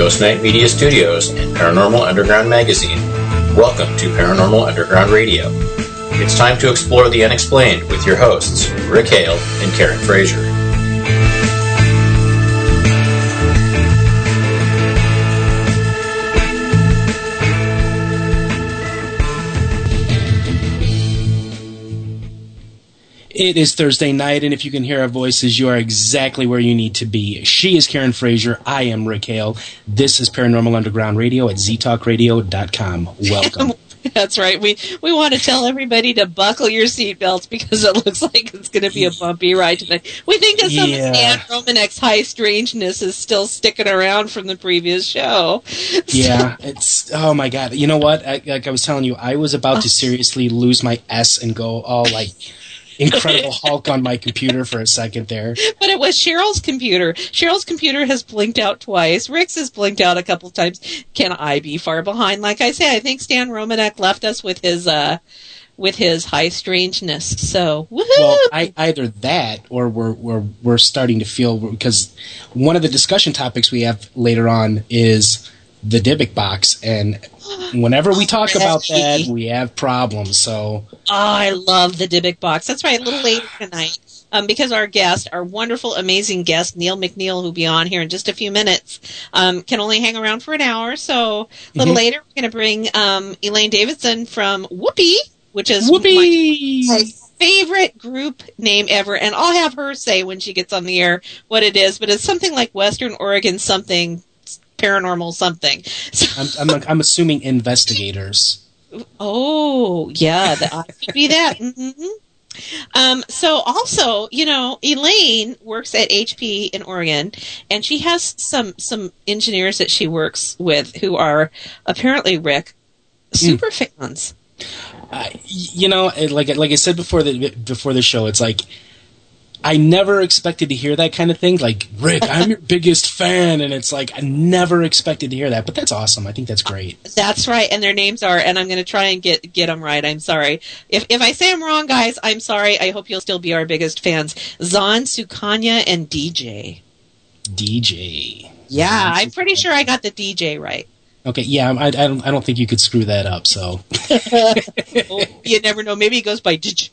Ghost Night Media Studios and Paranormal Underground Magazine, welcome to Paranormal Underground Radio. It's time to explore the unexplained with your hosts, Rick Hale and Karen Frazier. It is Thursday night, and if you can hear our voices, you are exactly where you need to be. She is Karen Frazier. I am Rick Hale. This is Paranormal Underground Radio at ztalkradio.com. Welcome. That's right. We want to tell everybody to buckle your seatbelts because it looks like it's going to be a bumpy ride tonight. We think that some of Stan Romanek's high strangeness is still sticking around from the previous show. Yeah, it's, oh my God. You know what? Like I was telling you, I was about to seriously lose my S and go all like Incredible Hulk on my computer for a second there. But it was Cheryl's computer. Cheryl's computer has blinked out twice. Rick's has blinked out a couple of times. Can I be far behind? Like I say, I think Stan Romanek left us with his high strangeness. So, woohoo! Well, either that or we're starting to feel, because one of the discussion topics we have later on is the Dybbuk box, and whenever we talk about that, we have problems. So, I love the Dybbuk box. That's right. A little later tonight, because our wonderful, amazing guest, Neil McNeil, who'll be on here in just a few minutes, can only hang around for an hour. So, a little later, we're going to bring Elaine Davidson from Whoopee, which is my favorite group name ever, and I'll have her say when she gets on the air what it is. But it's something like Western Oregon something. Paranormal something. So, I'm assuming investigators. Oh, yeah, that could be that. Mm-hmm. So also, Elaine works at HP in Oregon, and she has some engineers that she works with who are apparently, Rick, super fans. Like I said before the show, it's like I never expected to hear that kind of thing. Like, Rick, I'm your biggest fan. And it's like, I never expected to hear that. But that's awesome. I think that's great. That's right. And their names are, and I'm going to try and get them right. I'm sorry. If I say them wrong, guys, I'm sorry. I hope you'll still be our biggest fans. Zahn, Sukanya, and DJ. DJ. Yeah, I'm pretty sure I got the DJ right. Okay, yeah, I don't think you could screw that up, so. Oh, you never know. Maybe he goes by DJ.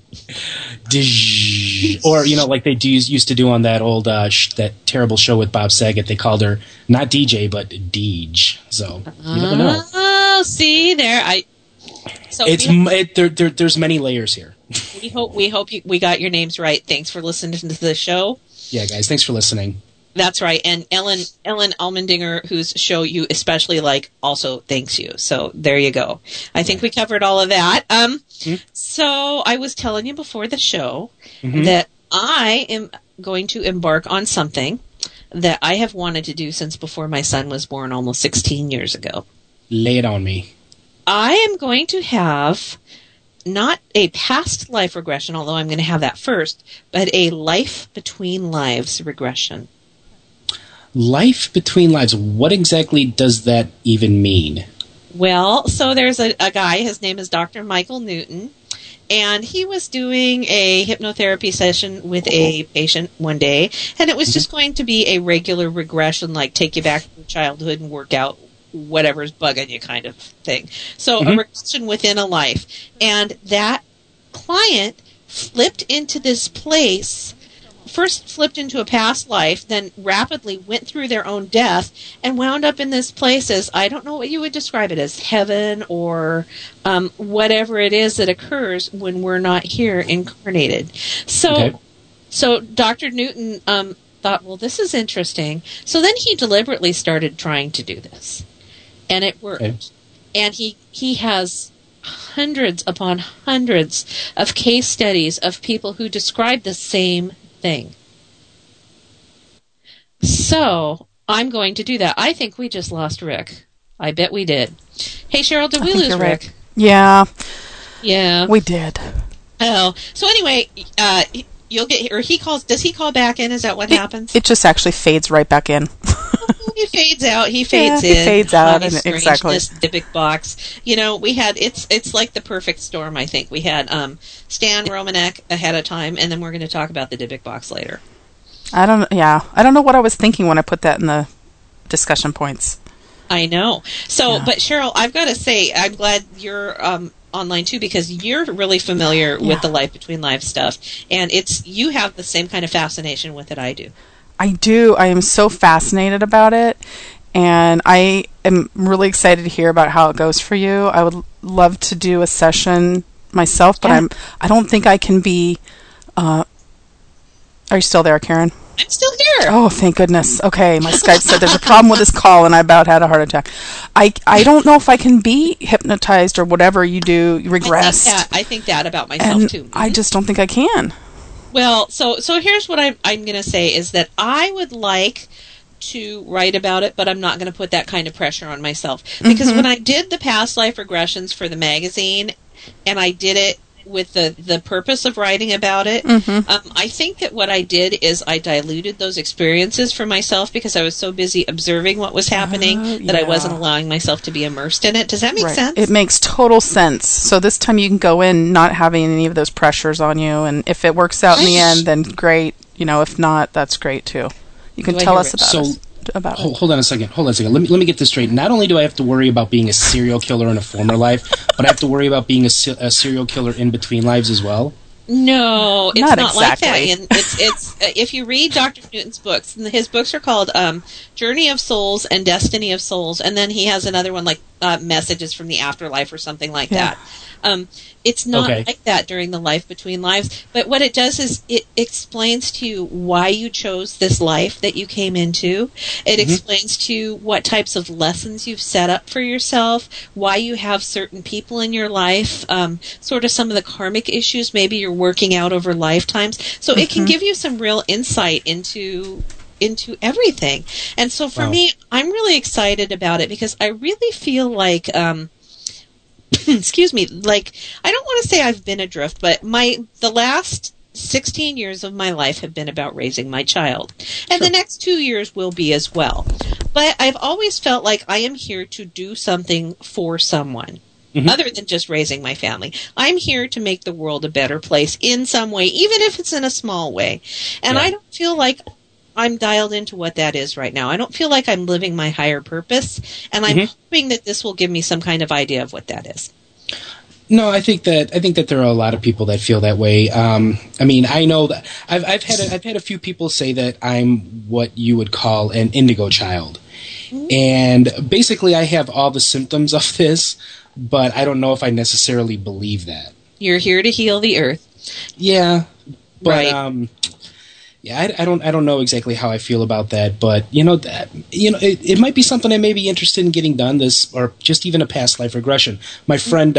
Or like they used to do on that old that terrible show with Bob Saget. They called her not DJ but Deej. So you never know. Oh, see there, there's many layers here. We hope we got your names right. Thanks for listening to the show. Yeah, guys, thanks for listening. That's right, and Ellen Almendinger, whose show you especially like, also thanks you. So there you go. I think we covered all of that. So I was telling you before the show that I am going to embark on something that I have wanted to do since before my son was born, almost 16 years ago. Lay it on me. I am going to have not a past life regression, although I'm going to have that first, but a life between lives regression. Life between lives. What exactly does that even mean? Well, so there's a guy, his name is Dr. Michael Newton, and he was doing a hypnotherapy session with a patient one day, and it was just going to be a regular regression, like take you back to your childhood and work out whatever's bugging you kind of thing. So a regression within a life. And that client flipped into this place, first flipped into a past life, then rapidly went through their own death and wound up in this place as, I don't know what you would describe it as, heaven or whatever it is that occurs when we're not here incarnated. So Dr. Newton thought, well, this is interesting. So then he deliberately started trying to do this. And it worked. Okay. And he has hundreds upon hundreds of case studies of people who describe the same thing. So I'm going to do that. I think we just lost Rick. I bet we did. Hey, Cheryl, did we lose Rick? Yeah. Yeah. We did. Oh. So anyway, you'll get, or he calls, does he call back in? Is that what happens? It just actually fades right back in. He fades out. He fades in. He fades out. And exactly. Dybbuk box. We had, it's like the perfect storm, I think. We had Stan Romanek ahead of time, and then we're going to talk about the Dybbuk box later. I don't know what I was thinking when I put that in the discussion points. I know. So, but Cheryl, I've got to say, I'm glad you're online too, because you're really familiar with the Life Between Lives stuff, and you have the same kind of fascination with it I do. I do. I am so fascinated about it, and I am really excited to hear about how it goes for you. I would love to do a session myself, but I don't think I can be. Are you still there, Karen? I'm still here. Oh, thank goodness. Okay, my Skype said there's a problem with this call, and I about had a heart attack. I don't know if I can be hypnotized or whatever you do, regressed. I think that about myself, too. Mm-hmm. I just don't think I can. Well, so here's what I'm going to say is that I would like to write about it, but I'm not going to put that kind of pressure on myself. Because when I did the past life regressions for the magazine, and I did it with the purpose of writing about it, I think that what I did is I diluted those experiences for myself because I was so busy observing what was happening that I wasn't allowing myself to be immersed in it. Does that make sense? It makes total sense. So this time you can go in not having any of those pressures on you, and if it works out in the end, then great. If not, that's great too. You can tell us about it. Hold on a second. Let me get this straight. Not only do I have to worry about being a serial killer in a former life, but I have to worry about being a serial killer in between lives as well. No, it's not exactly like that. And it's if you read Dr. Newton's books, and his books are called Journey of Souls and Destiny of Souls, and then he has another one like Messages from the Afterlife or something like that. It's not like that during the Life Between Lives, but what it does is it explains to you why you chose this life that you came into. It explains to you what types of lessons you've set up for yourself, why you have certain people in your life, sort of some of the karmic issues maybe you're working out over lifetimes. So it can give you some real insight into everything. And so for me, I'm really excited about it because I really feel like excuse me, like, I don't want to say I've been adrift, but the last 16 years of my life have been about raising my child. And the next 2 years will be as well. But I've always felt like I am here to do something for someone. Other than just raising my family. I'm here to make the world a better place in some way, even if it's in a small way. And I don't feel like I'm dialed into what that is right now. I don't feel like I'm living my higher purpose, and I'm hoping that this will give me some kind of idea of what that is. No, I think that there are a lot of people that feel that way. I mean, I know that I've had a few people say that I'm what you would call an indigo child, and basically I have all the symptoms of this, but I don't know if I necessarily believe that. You're here to heal the earth. Yeah, but I don't know exactly how I feel about that, but it might be something I may be interested in getting done. This, or just even a past life regression. My friend,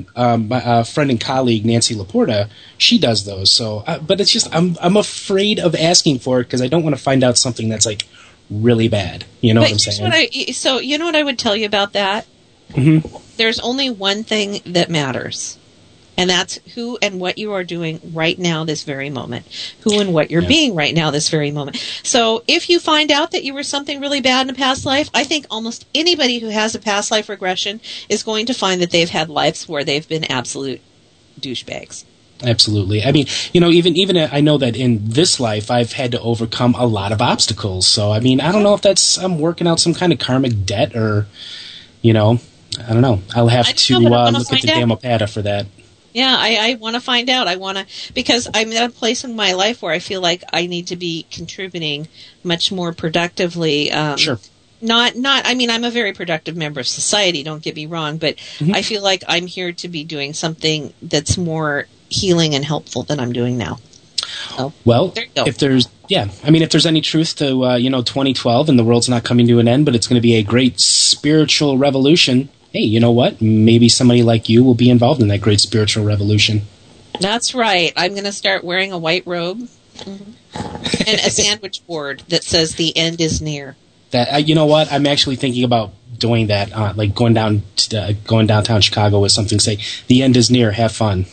my friend and colleague Nancy Laporta, she does those. So, but it's just I'm afraid of asking for it because I don't want to find out something that's like really bad. You know what I'm saying? So you know what I would tell you about that? There's only one thing that matters. And that's who and what you are doing right now, this very moment. Who and what you're being right now, this very moment. So if you find out that you were something really bad in a past life, I think almost anybody who has a past life regression is going to find that they've had lives where they've been absolute douchebags. Absolutely. I mean, even I know that in this life I've had to overcome a lot of obstacles. So, I mean, I don't know if I'm working out some kind of karmic debt or, I don't know. I'll have to look at the Dhammapada for that. Yeah, I want to find out. Because I'm at a place in my life where I feel like I need to be contributing much more productively. Sure. I mean, I'm a very productive member of society, don't get me wrong, but I feel like I'm here to be doing something that's more healing and helpful than I'm doing now. So, well, if there's any truth to 2012 and the world's not coming to an end, but it's going to be a great spiritual revolution. Hey, you know what? Maybe somebody like you will be involved in that great spiritual revolution. That's right. I'm going to start wearing a white robe and a sandwich board that says "The end is near." That you know what? I'm actually thinking about doing that. Like going downtown Chicago with something say "The end is near. Have fun."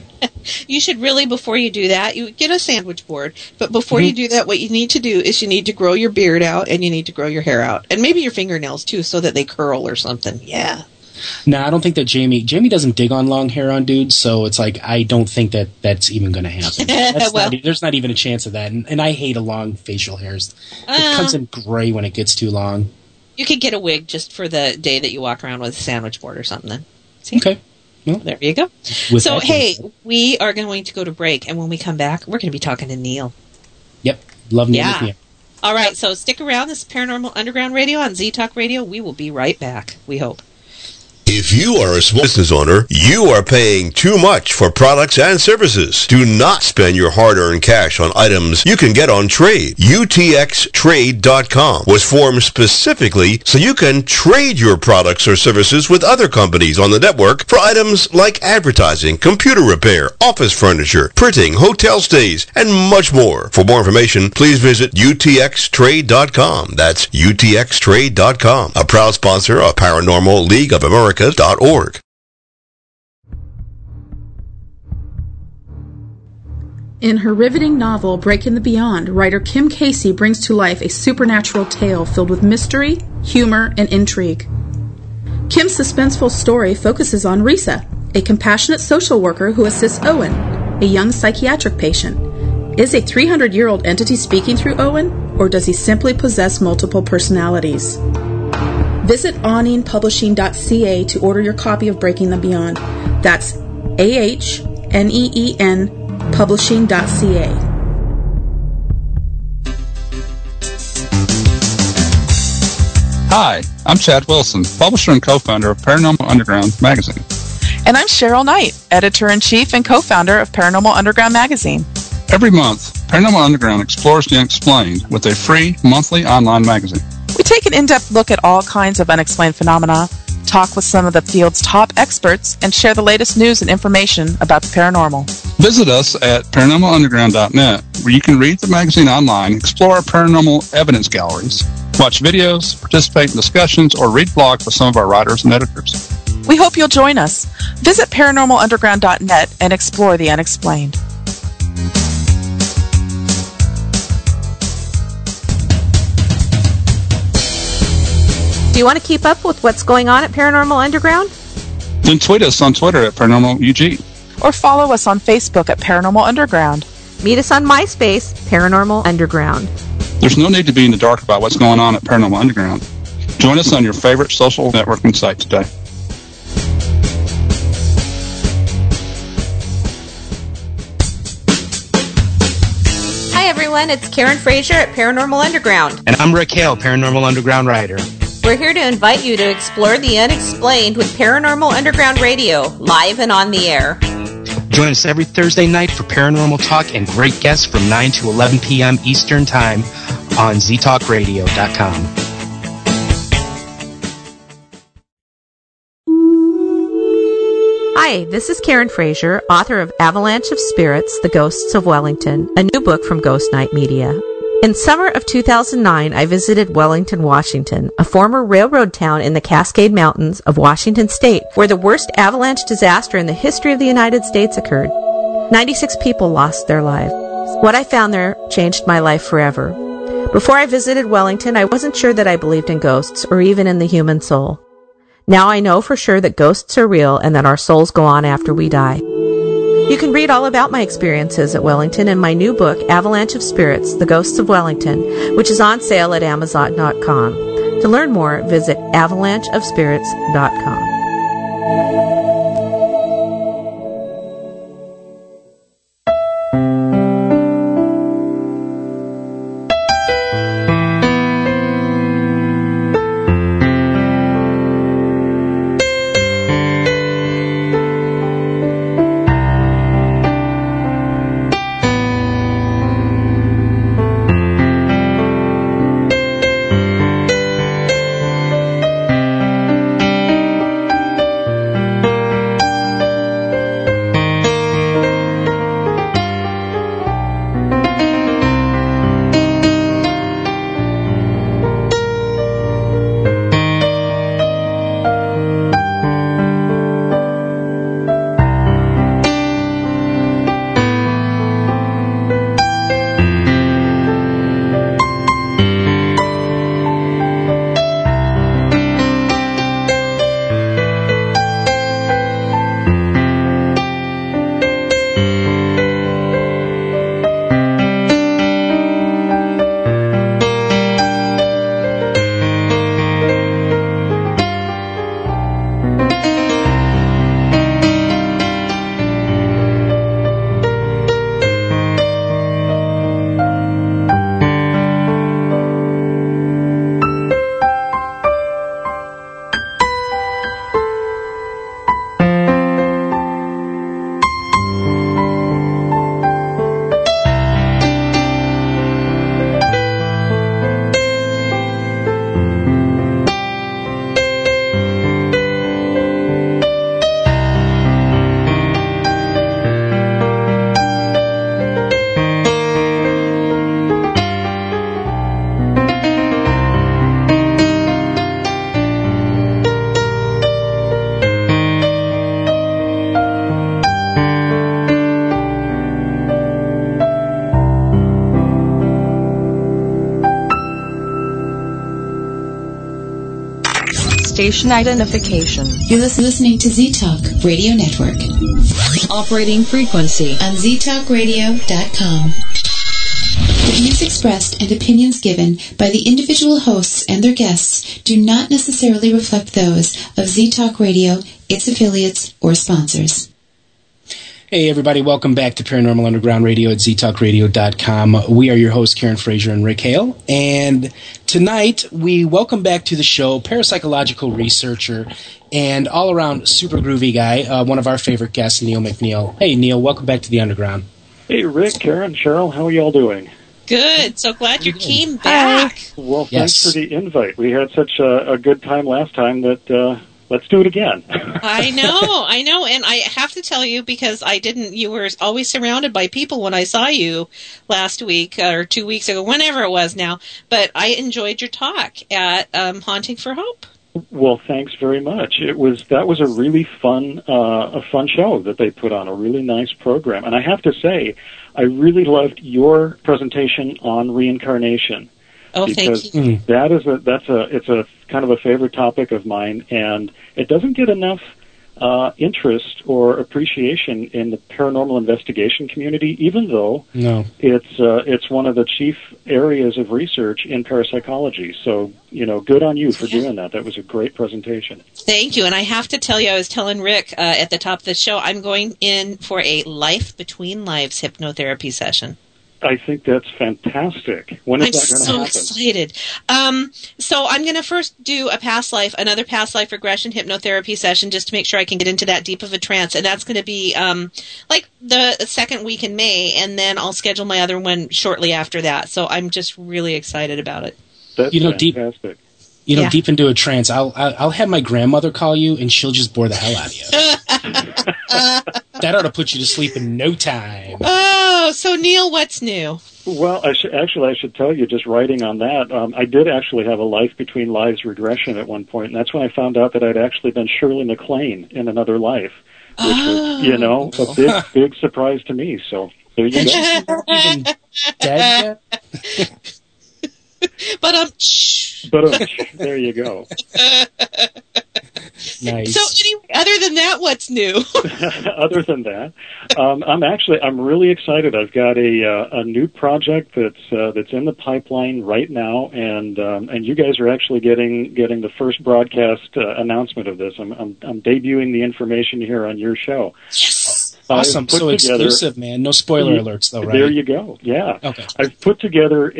You should really, before you do that, you get a sandwich board. But before you do that, what you need to do is you need to grow your beard out and you need to grow your hair out. And maybe your fingernails, too, so that they curl or something. Yeah. No, I don't think that Jamie doesn't dig on long hair on dudes, so it's like I don't think that that's even going to happen. There's not even a chance of that. And I hate a long facial hairs. It comes in gray when it gets too long. You could get a wig just for the day that you walk around with a sandwich board or something then. See? Okay. Well, there you go. So, hey, we are going to go to break, and when we come back, we're going to be talking to Neil. Yep. Love Neil McNeil. All right, so stick around. This is Paranormal Underground Radio on Z-Talk Radio. We will be right back, we hope. If you are a small business owner, you are paying too much for products and services. Do not spend your hard-earned cash on items you can get on trade. UTXTrade.com was formed specifically so you can trade your products or services with other companies on the network for items like advertising, computer repair, office furniture, printing, hotel stays, and much more. For more information, please visit UTXTrade.com. That's UTXTrade.com, a proud sponsor of Paranormal League of America.org. In her riveting novel, Breaking the Beyond, writer Kim Casey brings to life a supernatural tale filled with mystery, humor, and intrigue. Kim's suspenseful story focuses on Risa, a compassionate social worker who assists Owen, a young psychiatric patient. Is a 300-year-old entity speaking through Owen, or does he simply possess multiple personalities? Visit awningpublishing.ca to order your copy of Breaking the Beyond. That's AHNEEN publishing.ca. Hi, I'm Chad Wilson, publisher and co-founder of Paranormal Underground magazine. And I'm Cheryl Knight, editor-in-chief and co-founder of Paranormal Underground magazine. Every month, Paranormal Underground explores the unexplained with a free monthly online magazine. We take an in-depth look at all kinds of unexplained phenomena, talk with some of the field's top experts, and share the latest news and information about the paranormal. Visit us at paranormalunderground.net, where you can read the magazine online, explore our paranormal evidence galleries, watch videos, participate in discussions, or read blogs with some of our writers and editors. We hope you'll join us. Visit paranormalunderground.net and explore the unexplained. Do you want to keep up with what's going on at Paranormal Underground? Then tweet us on Twitter at ParanormalUG. Or follow us on Facebook at Paranormal Underground. Meet us on MySpace, Paranormal Underground. There's no need to be in the dark about what's going on at Paranormal Underground. Join us on your favorite social networking site today. Hi everyone, it's Karen Frazier at Paranormal Underground. And I'm Rick Hale, Paranormal Underground writer. We're here to invite you to explore the unexplained with Paranormal Underground Radio, live and on the air. Join us every Thursday night for paranormal talk and great guests from 9 to 11 p.m. Eastern Time on ztalkradio.com. Hi, this is Karen Frazier, author of Avalanche of Spirits, The Ghosts of Wellington, a new book from Ghost Night Media. In summer of 2009, I visited Wellington, Washington, a former railroad town in the Cascade Mountains of Washington State, where the worst avalanche disaster in the history of the United States occurred. 96 people lost their lives. What I found there changed my life forever. Before I visited Wellington, I wasn't sure that I believed in ghosts or even in the human soul. Now I know for sure that ghosts are real and that our souls go on after we die. You can read all about my experiences at Wellington in my new book, Avalanche of Spirits, The Ghosts of Wellington, which is on sale at Amazon.com. To learn more, visit avalancheofspirits.com. Station identification. You're listening to Z-Talk Radio Network. Operating frequency on ztalkradio.com. The views expressed and opinions given by the individual hosts and their guests do not necessarily reflect those of Z-Talk Radio, its affiliates, or sponsors. Hey everybody, welcome back to Paranormal Underground Radio at ztalkradio.com. We are your hosts, Karen Frazier and Rick Hale, and tonight we welcome back to the show parapsychological researcher and all-around super groovy guy, one of our favorite guests, Neil McNeil. Hey Neil, welcome back to the Underground. Hey Rick, Karen, Cheryl, how are y'all doing? Good. So glad you came back. Well, thanks for the invite. We had such a good time last time that let's do it again. I know. And I have to tell you, because you were always surrounded by people when I saw you last week or 2 weeks ago, whenever it was now. But I enjoyed your talk at Haunting for Hope. Well, thanks very much. That was a really fun show that they put on, a really nice program. And I have to say, I really loved your presentation on reincarnation. Oh, because thank you. It's a kind of a favorite topic of mine, and it doesn't get enough interest or appreciation in the paranormal investigation community, even though it's one of the chief areas of research in parapsychology. So, good on you for doing that. That was a great presentation. Thank you. And I have to tell you, I was telling Rick at the top of the show, I'm going in for a Life Between Lives hypnotherapy session. I think that's fantastic. When is that going to happen? I'm so excited. So I'm going to first do another past life regression hypnotherapy session, just to make sure I can get into that deep of a trance. And that's going to be like the second week in May, and then I'll schedule my other one shortly after that. So I'm just really excited about it. That's fantastic. Deep into a trance. I'll have my grandmother call you, and she'll just bore the hell out of you. That ought to put you to sleep in no time. Oh, so Neil, what's new? Well, I should tell you, just writing on that, I did actually have a Life Between Lives regression at one point, and that's when I found out that I'd actually been Shirley MacLaine in another life, which was, a big surprise to me. So there you go. Even dead yet? But there you go. Nice. So anyway, other than that, what's new? Other than that, I'm really excited. I've got a new project that's in the pipeline right now, and you guys are actually getting the first broadcast announcement of this. I'm debuting the information here on your show. Yes. Awesome. So exclusive, man. No spoiler alerts, though, right? There you go. Yeah. Okay. I've put together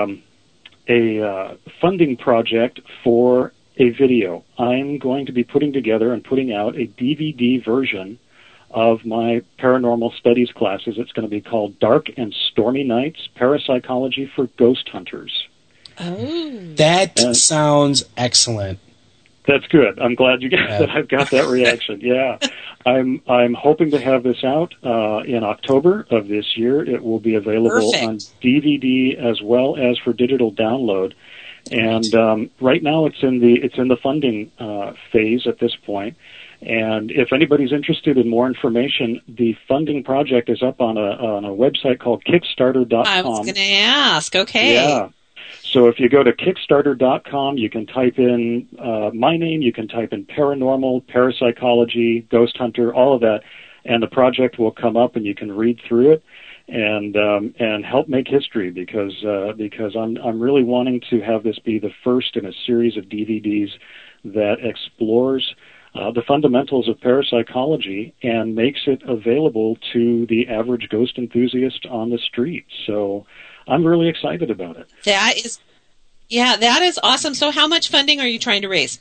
a funding project for a video. I'm going to be putting together and putting out a DVD version of my paranormal studies classes. It's going to be called Dark and Stormy Nights, Parapsychology for Ghost Hunters. Oh. That sounds excellent. That's good. I'm glad you guys that I've got that reaction. Yeah. I'm hoping to have this out in October of this year. It will be available on DVD as well as for digital download. And right now it's in the funding phase at this point. And if anybody's interested in more information, the funding project is up on a website called Kickstarter.com. I was going to ask. Okay. Yeah. So if you go to Kickstarter.com, you can type in my name, you can type in paranormal, parapsychology, ghost hunter, all of that, and the project will come up, and you can read through it and help make history because I'm really wanting to have this be the first in a series of DVDs that explores the fundamentals of parapsychology and makes it available to the average ghost enthusiast on the street. So I'm really excited about it. That is awesome. So how much funding are you trying to raise?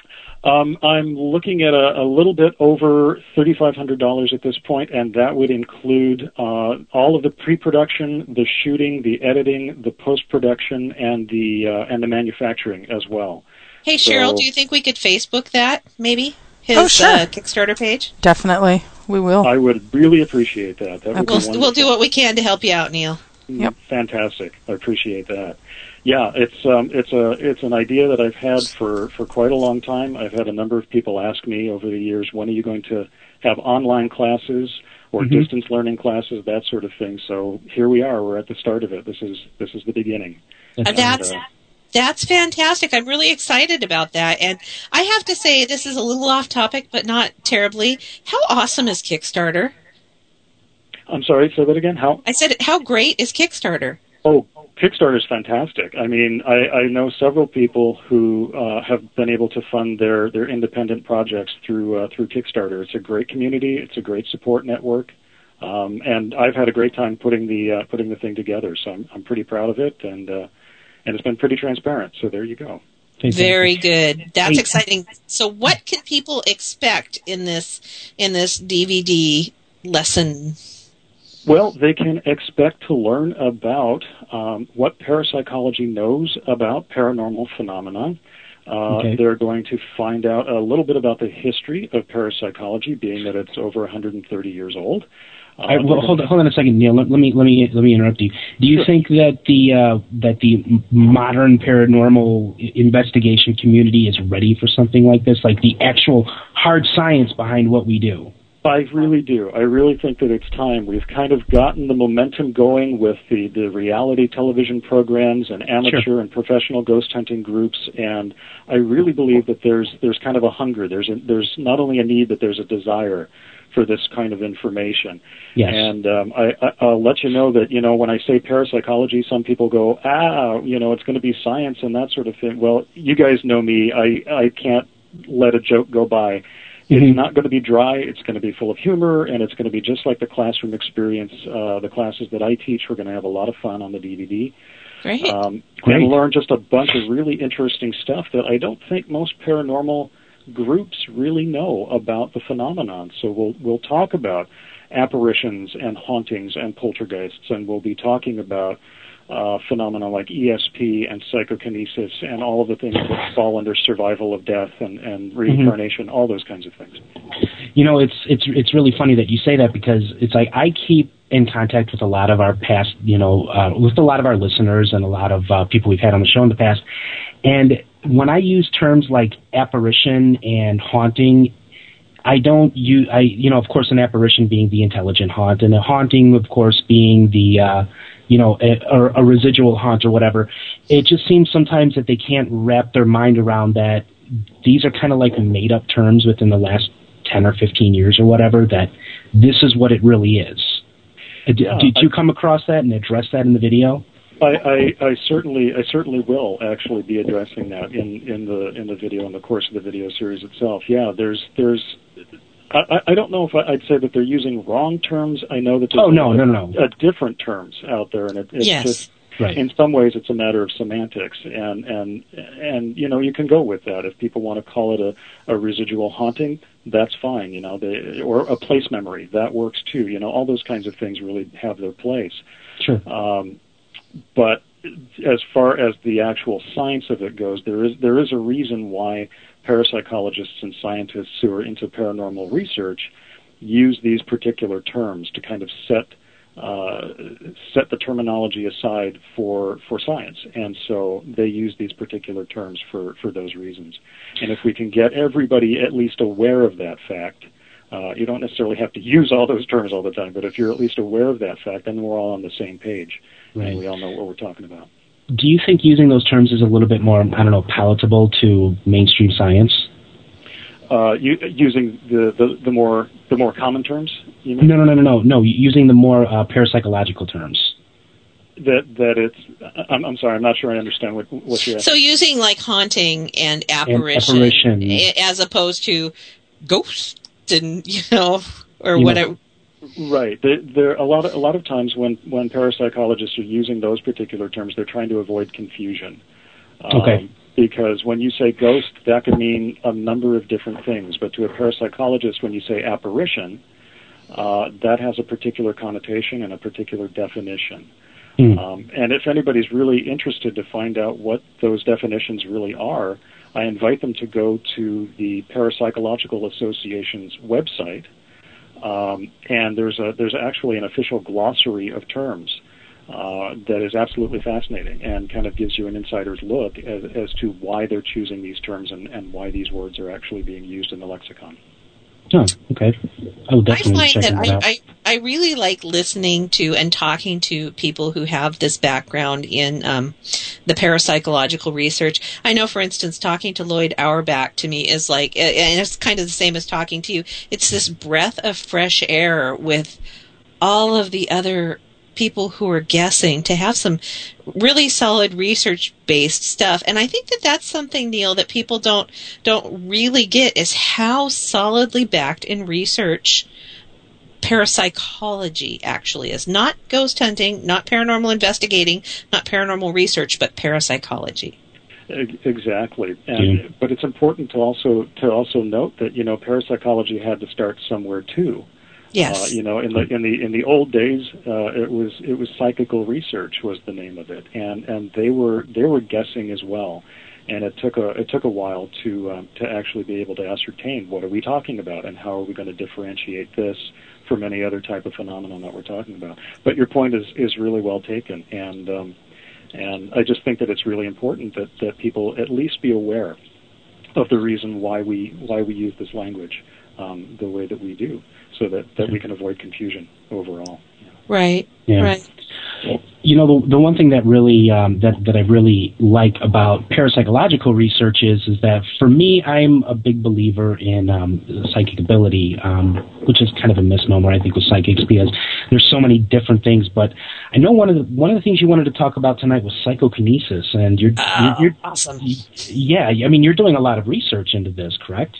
I'm looking at a little bit over $3,500 at this point, and that would include all of the pre-production, the shooting, the editing, the post-production, and the manufacturing as well. Hey, Cheryl, do you think we could Facebook that, maybe? His Kickstarter page? Definitely. We will. I would really appreciate that. We'll do what we can to help you out, Neil. Yep. Fantastic. I appreciate that. Yeah, it's an idea that I've had for quite a long time. I've had a number of people ask me over the years, when are you going to have online classes or distance learning classes, that sort of thing. So here we are. We're at the start of it. This is the beginning. That's fantastic. I'm really excited about that. And I have to say, this is a little off topic, but not terribly. How awesome is Kickstarter? I'm sorry, say that again. I said, how great is Kickstarter? Oh, Kickstarter is fantastic. I mean, I know several people who have been able to fund their independent projects through Kickstarter. It's a great community. It's a great support network. And I've had a great time putting the thing together. So I'm pretty proud of it, and it's been pretty transparent. So there you go. Very good. That's exciting. So what can people expect in this DVD lesson? Well, they can expect to learn about what parapsychology knows about paranormal phenomenon. They're going to find out a little bit about the history of parapsychology, being that it's over 130 years old. Hold on a second, Neil. Let me interrupt you. Do you think that the modern paranormal investigation community is ready for something like this, like the actual hard science behind what we do? I really do. I really think that it's time. We've kind of gotten the momentum going with the reality television programs and amateur and professional ghost hunting groups, and I really believe that there's kind of a hunger. There's not only a need, but there's a desire for this kind of information. Yes. And I'll let you know that, when I say parapsychology, some people go, it's going to be science and that sort of thing. Well, you guys know me. I can't let a joke go by. It's not going to be dry. It's going to be full of humor, and it's going to be just like the classroom experience. The classes that I teach, we're going to have a lot of fun on the DVD. Great. And learn just a bunch of really interesting stuff that I don't think most paranormal groups really know about the phenomenon. So we'll talk about apparitions and hauntings and poltergeists, and we'll be talking about phenomena like ESP and psychokinesis and all of the things that fall under survival of death and reincarnation, all those kinds of things. It's really funny that you say that, because it's like I keep in contact with a lot of our past, with a lot of our listeners and a lot of people we've had on the show in the past. And when I use terms like apparition and haunting, I don't use, of course, an apparition being the intelligent haunt, and a haunting, of course, being the, a residual haunt or whatever. It just seems sometimes that they can't wrap their mind around that these are kind of like made-up terms within the last 10 or 15 years or whatever, that this is what it really is. Did you come across that and address that in the video? I certainly will actually be addressing that in the video, in the course of the video series itself. Yeah, I don't know if I'd say that they're using wrong terms. I know that there's different terms out there, and it's just in some ways it's a matter of semantics, and you can go with that. If people want to call it a residual haunting, that's fine. Or a place memory, that works too. All those kinds of things really have their place. Sure. But as far as the actual science of it goes, there is a reason why parapsychologists and scientists who are into paranormal research use these particular terms to kind of set the terminology aside for science. And so they use these particular terms for those reasons. And if we can get everybody at least aware of that fact, you don't necessarily have to use all those terms all the time, but if you're at least aware of that fact, then we're all on the same page. Right. And we all know what we're talking about. Do you think using those terms is a little bit more, palatable to mainstream science? Using the more common terms? You mean? No. Using the more parapsychological terms. That it's. I'm sorry. I'm not sure I understand what you're asking. So using like haunting and apparition. As opposed to ghost and whatever. Right. There a lot of times when parapsychologists are using those particular terms, they're trying to avoid confusion. Okay. Because when you say ghost, that could mean a number of different things. But to a parapsychologist, when you say apparition, that has a particular connotation and a particular definition. And if anybody's really interested to find out what those definitions really are, I invite them to go to the Parapsychological Association's website. And there's actually an official glossary of terms that is absolutely fascinating and kind of gives you an insider's look as to why they're choosing these terms and why these words are actually being used in the lexicon. Oh, okay. I will definitely I check find that that out. I really like listening to and talking to people who have this background in the parapsychological research. I know, for instance, talking to Lloyd Auerbach to me is like, and it's kind of the same as talking to you, it's this breath of fresh air with all of the other people who are guessing, to have some really solid research-based stuff. And I think that that's something, Neil, that people don't really get, is how solidly backed in research parapsychology actually is. Not ghost hunting, not paranormal investigating, not paranormal research, but parapsychology. Exactly, but it's important to also note that parapsychology had to start somewhere too. Yes. In the old days, it was psychical research was the name of it, and they were guessing as well, and it took a while to actually be able to ascertain what are we talking about and how are we going to differentiate this from any other type of phenomenon that we're talking about. But your point is really well taken, and I just think that it's really important that people at least be aware of the reason why we use this language the way that we do, so that we can avoid confusion overall. Right. Yeah. Right. The one thing that really that I really like about parapsychological research is that for me, I'm a big believer in psychic ability, which is kind of a misnomer, I think, with psychics, because there's so many different things. But I know one of the things you wanted to talk about tonight was psychokinesis, and you're awesome. Yeah, I mean, you're doing a lot of research into this, correct?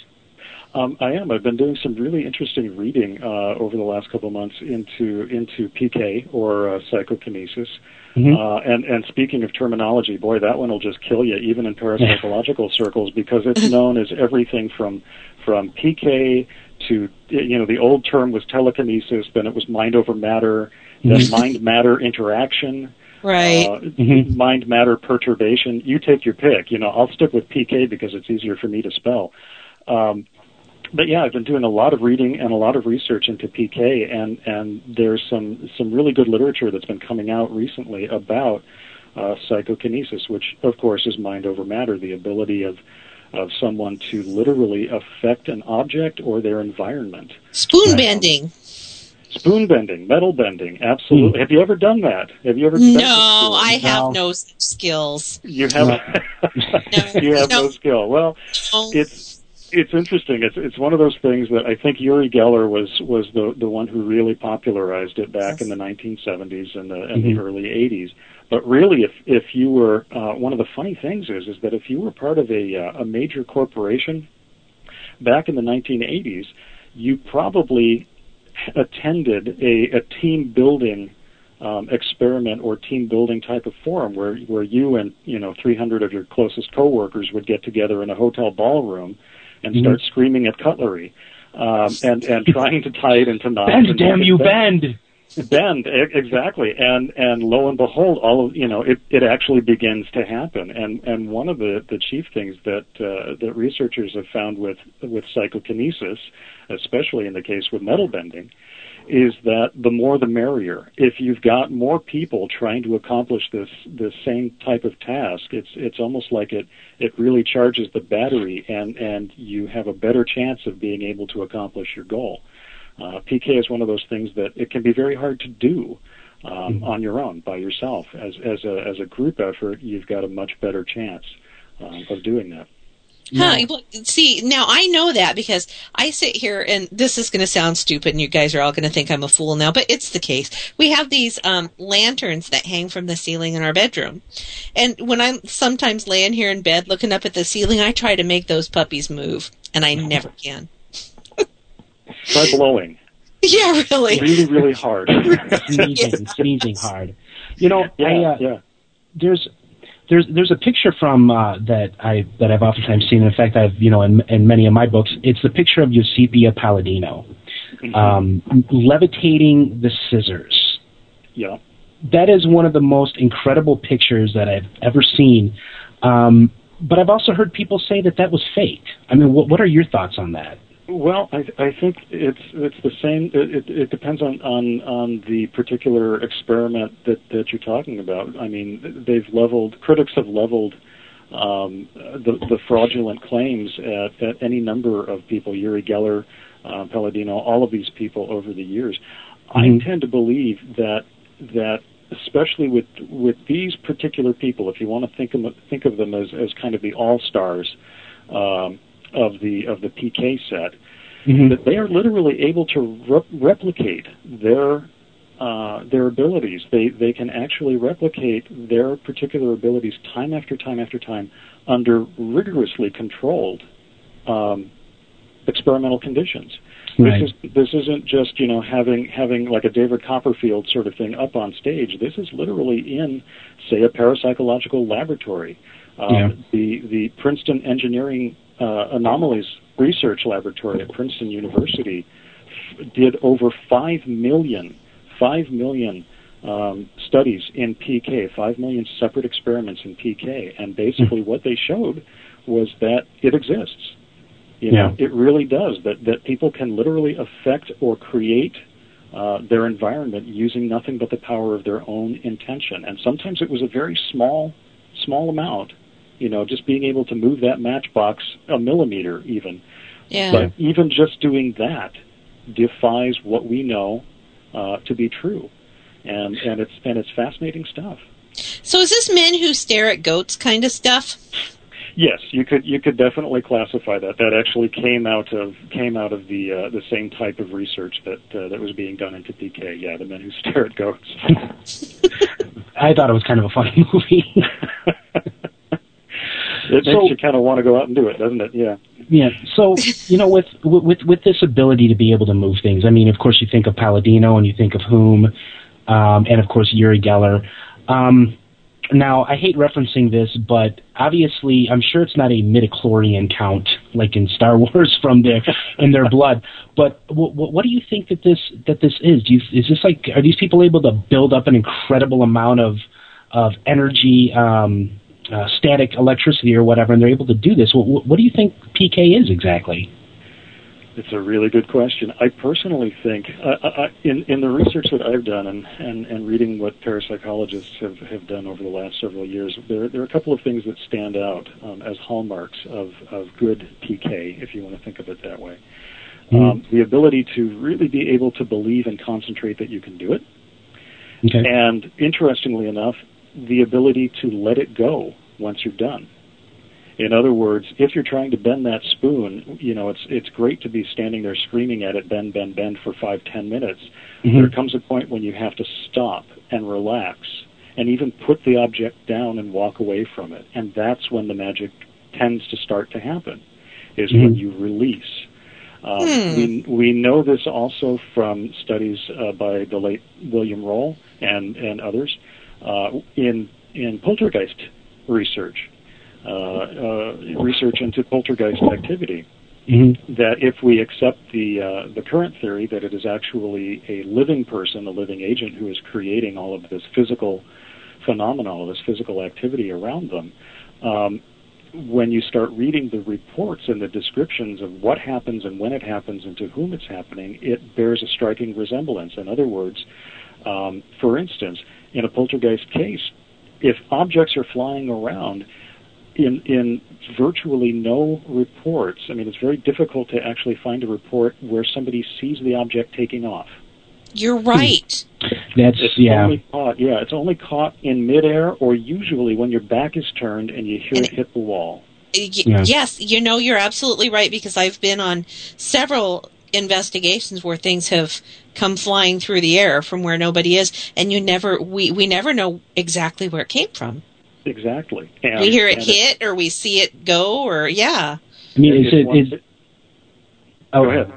I am. I've been doing some really interesting reading over the last couple of months into PK, or psychokinesis. Mm-hmm. And speaking of terminology, boy, that one will just kill you, even in parapsychological circles, because it's known as everything from PK to, the old term was telekinesis, then it was mind over matter, then mind-matter interaction. Right. Mind-matter perturbation. You take your pick. I'll stick with PK because it's easier for me to spell. But yeah, I've been doing a lot of reading and a lot of research into PK, and there's some really good literature that's been coming out recently about psychokinesis, which of course is mind over matter, the ability of someone to literally affect an object or their environment. Spoon bending. Spoon bending, metal bending, absolutely. Have you ever done that? Have you ever? No, I have no such skills. You have. You have no skill. Well, it's interesting. It's one of those things that I think Uri Geller was the one who really popularized it back in the 1970s and the early 80s. But really, if you were one of the funny things is that if you were part of a major corporation back in the 1980s, you probably attended a team building experiment or team building type of forum where you and 300 of your closest coworkers would get together in a hotel ballroom and start screaming at cutlery, and trying to tie it into knots. Bend, damn you, bend! Bend, exactly. And lo and behold, all of it actually begins to happen. And one of the chief things that researchers have found with psychokinesis, especially in the case with metal bending, is that the more the merrier. If you've got more people trying to accomplish this same type of task, it's almost like it really charges the battery, and you have a better chance of being able to accomplish your goal. PK is one of those things that it can be very hard to do on your own, by yourself. As a group effort, you've got a much better chance of doing that. Well, see, now I know that because I sit here, and this is going to sound stupid, and you guys are all going to think I'm a fool now, but it's the case. We have these lanterns that hang from the ceiling in our bedroom. And when I'm sometimes laying here in bed looking up at the ceiling, I try to make those puppies move, and I never can. Try blowing. Yeah, really. Really, really hard. Sneezing hard. There's a picture from that I've oftentimes seen. In fact, I've in many of my books, it's the picture of Eusebia Palladino levitating the scissors. Yeah, that is one of the most incredible pictures that I've ever seen. But I've also heard people say that was fake. I mean, what are your thoughts on that? Well, I think it's the same. It depends on the particular experiment that you're talking about. I mean, critics have leveled the fraudulent claims at any number of people, Uri Geller, Palladino, all of these people over the years. I tend to believe that especially with these particular people, if you want to think of them as kind of the all-stars of the PK set, that they are literally able to replicate their abilities. They can actually replicate their particular abilities time after time after time under rigorously controlled experimental conditions. Right. This isn't just having like a David Copperfield sort of thing up on stage. This is literally in, say, a parapsychological laboratory. The Princeton Engineering Anomalies Research Laboratory at Princeton University did over 5 million studies in PK, 5 million separate experiments in PK, and basically what they showed was that it exists. It really does, that people can literally affect or create their environment using nothing but the power of their own intention. And sometimes it was a very small amount, just being able to move that matchbox a millimeter even. Yeah. But even just doing that defies what we know to be true. And it's fascinating stuff. So is this men who stare at goats kind of stuff? Yes, you could definitely classify that. That actually came out of the same type of research that was being done into PK. Yeah, the men who stare at goats. I thought it was kind of a funny movie. It makes you kind of want to go out and do it, doesn't it? Yeah. Yeah. So with this ability to be able to move things, I mean, of course, you think of Palladino and you think of Hume, and of course Uri Geller. Now, I hate referencing this, but obviously, I'm sure it's not a midichlorian count like in Star Wars in their blood. But what do you think that this is? Is this like, are these people able to build up an incredible amount of energy, static electricity or whatever, and they're able to do this? What do you think PK is exactly? It's a really good question. I personally think, in the research that I've done and reading what parapsychologists have done over the last several years, there are a couple of things that stand out as hallmarks of good PK, if you want to think of it that way. The ability to really be able to believe and concentrate that you can do it. Okay. And interestingly enough, the ability to let it go once you're done. In other words, if you're trying to bend that spoon, it's great to be standing there screaming at it, bend, bend, bend for 5-10 minutes. There comes a point when you have to stop and relax and even put the object down and walk away from it. And that's when the magic tends to start to happen, is when you release. We know this also from studies by the late William Roll and others in poltergeist research. Research into poltergeist activity, that if we accept the current theory that it is actually a living person, a living agent who is creating all of this physical phenomena, all this physical activity around them, when you start reading the reports and the descriptions of what happens and when it happens and to whom it's happening, it bears a striking resemblance. In other words, for instance, in a poltergeist case, if objects are flying around, in virtually no reports, I mean, it's very difficult to actually find a report where somebody sees the object taking off. You're right. It's only caught in midair, or usually when your back is turned and you hear it hit the wall. Yes, you're absolutely right, because I've been on several investigations where things have come flying through the air from where nobody is, and we never know exactly where it came from. Exactly. We hear it hit, or we see it go, or I mean, go ahead.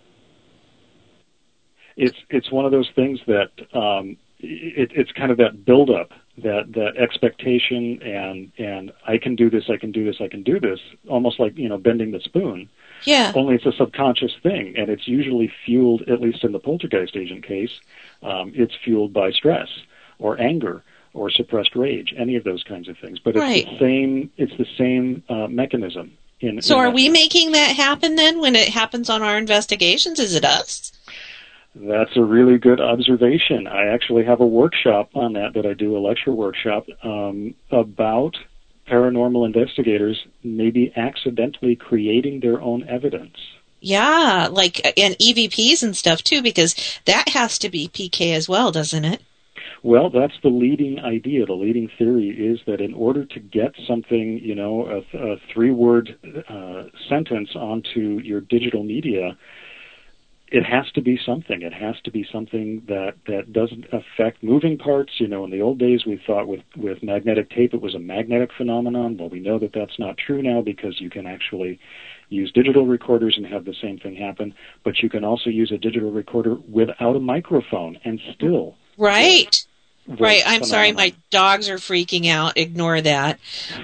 It's one of those things that it's kind of that buildup, that expectation, and I can do this, I can do this, I can do this, almost like bending the spoon. Yeah. Only it's a subconscious thing, and it's usually fueled, at least in the poltergeist agent case, it's fueled by stress or anger or suppressed rage, any of those kinds of things. But it's the same mechanism. So are we making that happen then when it happens on our investigations? Is it us? That's a really good observation. I actually have a workshop on that I do, a lecture workshop, about paranormal investigators may be accidentally creating their own evidence. Yeah, like, and EVPs and stuff too, because that has to be PK as well, doesn't it? Well, that's the leading idea. The leading theory is that in order to get something, a three-word sentence onto your digital media, it has to be something. It has to be something that doesn't affect moving parts. In the old days, we thought with magnetic tape it was a magnetic phenomenon. Well, we know that that's not true now, because you can actually use digital recorders and have the same thing happen. But you can also use a digital recorder without a microphone and still. Right. Right. I'm phenomenon. sorry, my dogs are freaking out. Ignore that.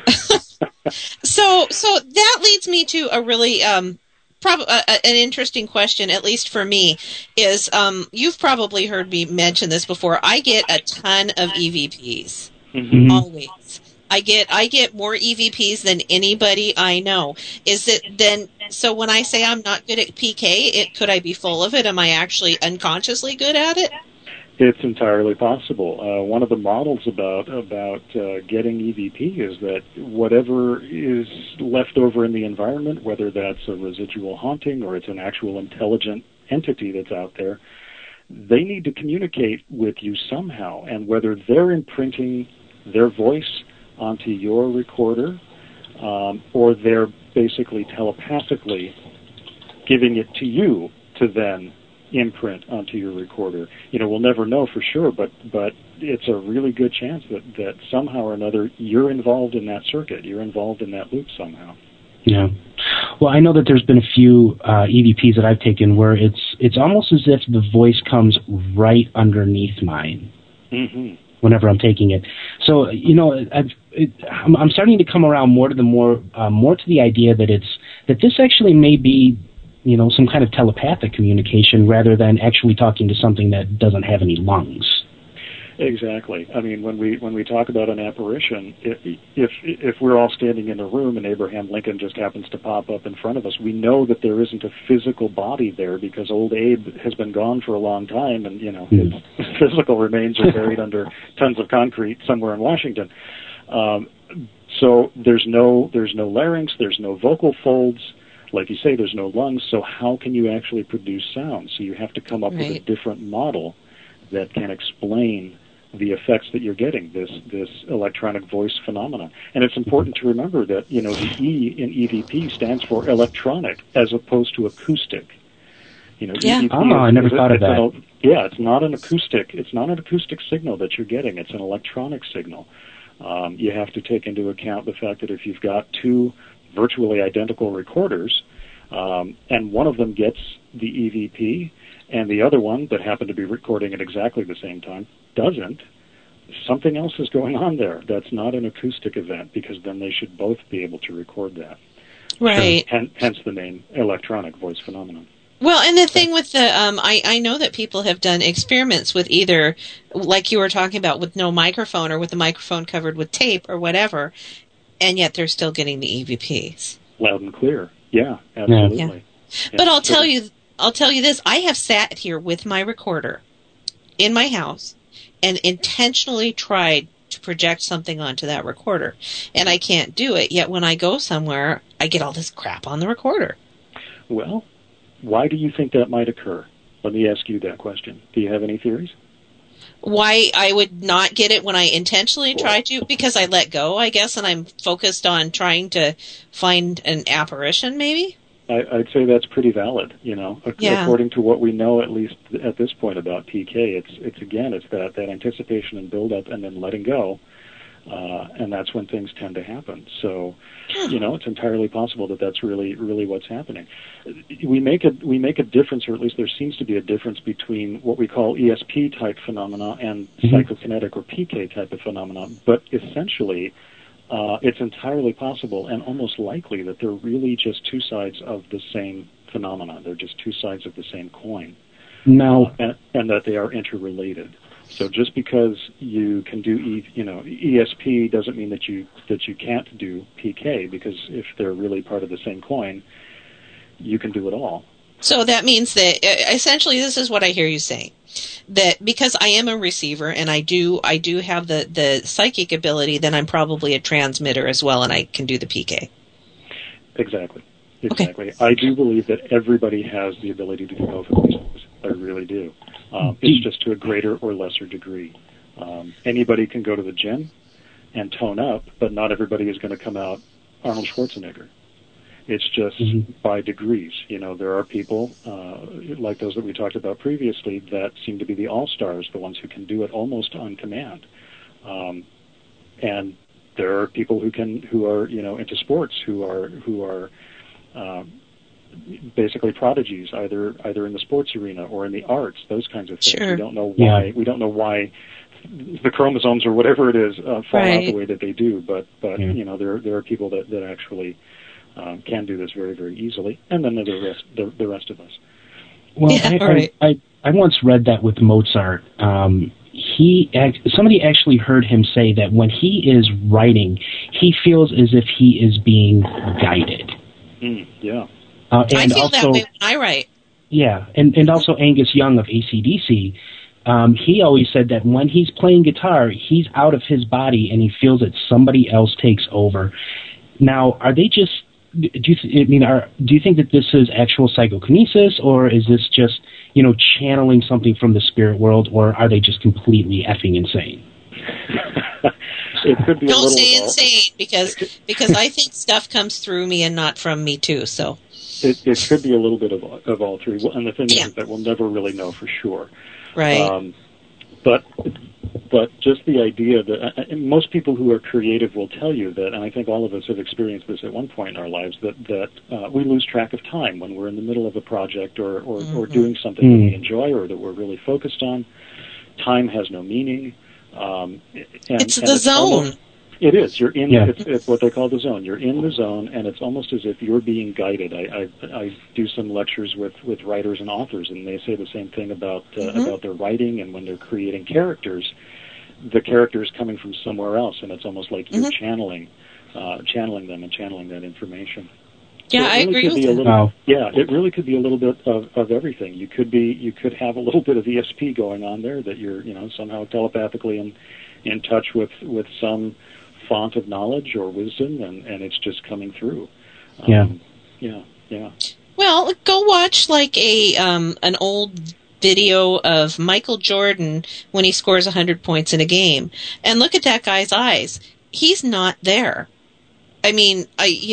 So that leads me to a really an interesting question, at least for me, is you've probably heard me mention this before. I get a ton of EVPs. Mm-hmm. Always. I get more EVPs than anybody I know. Is it then? So when I say I'm not good at PK, could I be full of it? Am I actually unconsciously good at it? It's entirely possible. One of the models about getting EVP is that whatever is left over in the environment, whether that's a residual haunting or it's an actual intelligent entity that's out there, they need to communicate with you somehow. And whether they're imprinting their voice onto your recorder, or they're basically telepathically giving it to you to then imprint onto your recorder. We'll never know for sure, but it's a really good chance that somehow or another you're involved in that circuit. You're involved in that loop somehow. Yeah. Well, I know that there's been a few EVPs that I've taken where it's almost as if the voice comes right underneath mine. Mm-hmm. Whenever I'm taking it. So, I'm starting to come around more to the idea that this actually may be, some kind of telepathic communication rather than actually talking to something that doesn't have any lungs. Exactly. I mean, when we talk about an apparition, if we're all standing in a room and Abraham Lincoln just happens to pop up in front of us, we know that there isn't a physical body there because old Abe has been gone for a long time, and his physical remains are buried under tons of concrete somewhere in Washington. So there's no larynx, there's no vocal folds. Like you say, there's no lungs. So how can you actually produce sound? So you have to come up with a different model that can explain the effects that you're getting, this electronic voice phenomenon. And it's important to remember that, the E in EVP stands for electronic as opposed to acoustic. EVP I never thought of that. It's not an acoustic signal that you're getting. It's an electronic signal. You have to take into account the fact that if you've got two virtually identical recorders, and one of them gets the EVP, and the other one that happened to be recording at exactly the same time doesn't, something else is going on there. That's not an acoustic event, because then they should both be able to record that. Right. Hence the name electronic voice phenomenon. Well, and the thing with the, I know that people have done experiments with either, like you were talking about, with no microphone or with the microphone covered with tape or whatever, and yet they're still getting the EVPs. Loud and clear. Yeah, absolutely. Yeah. But I'll tell you this, I have sat here with my recorder in my house and intentionally tried to project something onto that recorder, and I can't do it, yet when I go somewhere, I get all this crap on the recorder. Well, why do you think that might occur? Let me ask you that question. Do you have any theories? Why I would not get it when I intentionally try to? Because I let go, I guess, and I'm focused on trying to find an apparition, maybe? I'd say that's pretty valid, According to what we know, at least at this point, about PK, it's that anticipation and build-up and then letting go, and that's when things tend to happen. So, it's entirely possible that that's really, really what's happening. We make a difference, or at least there seems to be a difference between what we call ESP type phenomena and psychokinetic or PK type of phenomena. But essentially, it's entirely possible and almost likely that they're really just two sides of the same phenomena. They're just two sides of the same coin. No, and that they are interrelated. So just because you can do ESP doesn't mean that you can't do PK, because if they're really part of the same coin, you can do it all. So that means that essentially this is what I hear you saying. that because I am a receiver and I do have the psychic ability, then I'm probably a transmitter as well, and I can do the PK. Exactly. I do believe that everybody has the ability to do both of these things. I really do. It's just to a greater or lesser degree. Anybody can go to the gym and tone up, but not everybody is going to come out Arnold Schwarzenegger. It's just by degrees. You know, there are people like those that we talked about previously that seem to be the all-stars, the ones who can do it almost on command. And there are people who are into sports who are basically prodigies, either in the sports arena or in the arts, those kinds of things. Sure. We don't know why. Yeah. We don't know why the chromosomes or whatever it is fall out the way that they do. But there are people that actually can do this very, very easily, and then the rest of us. Well, I once read that with Mozart. Somebody actually heard him say that when he is writing, he feels as if he is being guided. Yeah. And I feel also, that way when I write. Yeah, and also Angus Young of AC/DC, he always said that when he's playing guitar, he's out of his body and he feels that somebody else takes over. Now, are they just? Do you think that this is actual psychokinesis, or is this just channeling something from the spirit world, or are they just completely effing insane? It could be. Don't say insane because I think stuff comes through me and not from me too. So it could be a little bit of all three. And the thing is that we'll never really know for sure. Right. But just the idea that most people who are creative will tell you that, and I think all of us have experienced this at one point in our lives, that we lose track of time when we're in the middle of a project or doing something that we enjoy or that we're really focused on. Time has no meaning. It's the zone. It is. You're in. Yeah. It's what they call the zone. You're in the zone, and it's almost as if you're being guided. I do some lectures with writers and authors, and they say the same thing about their writing, and when they're creating characters, the character is coming from somewhere else, and it's almost like you're channeling them and channeling that information. Yeah, I agree with that. Yeah, it really could be a little bit of everything. You could have a little bit of ESP going on there, that you're somehow telepathically in touch with some font of knowledge or wisdom, and it's just coming through. Yeah. Well, go watch like an old video of Michael Jordan when he scores 100 points in a game, and look at that guy's eyes. He's not there. I mean,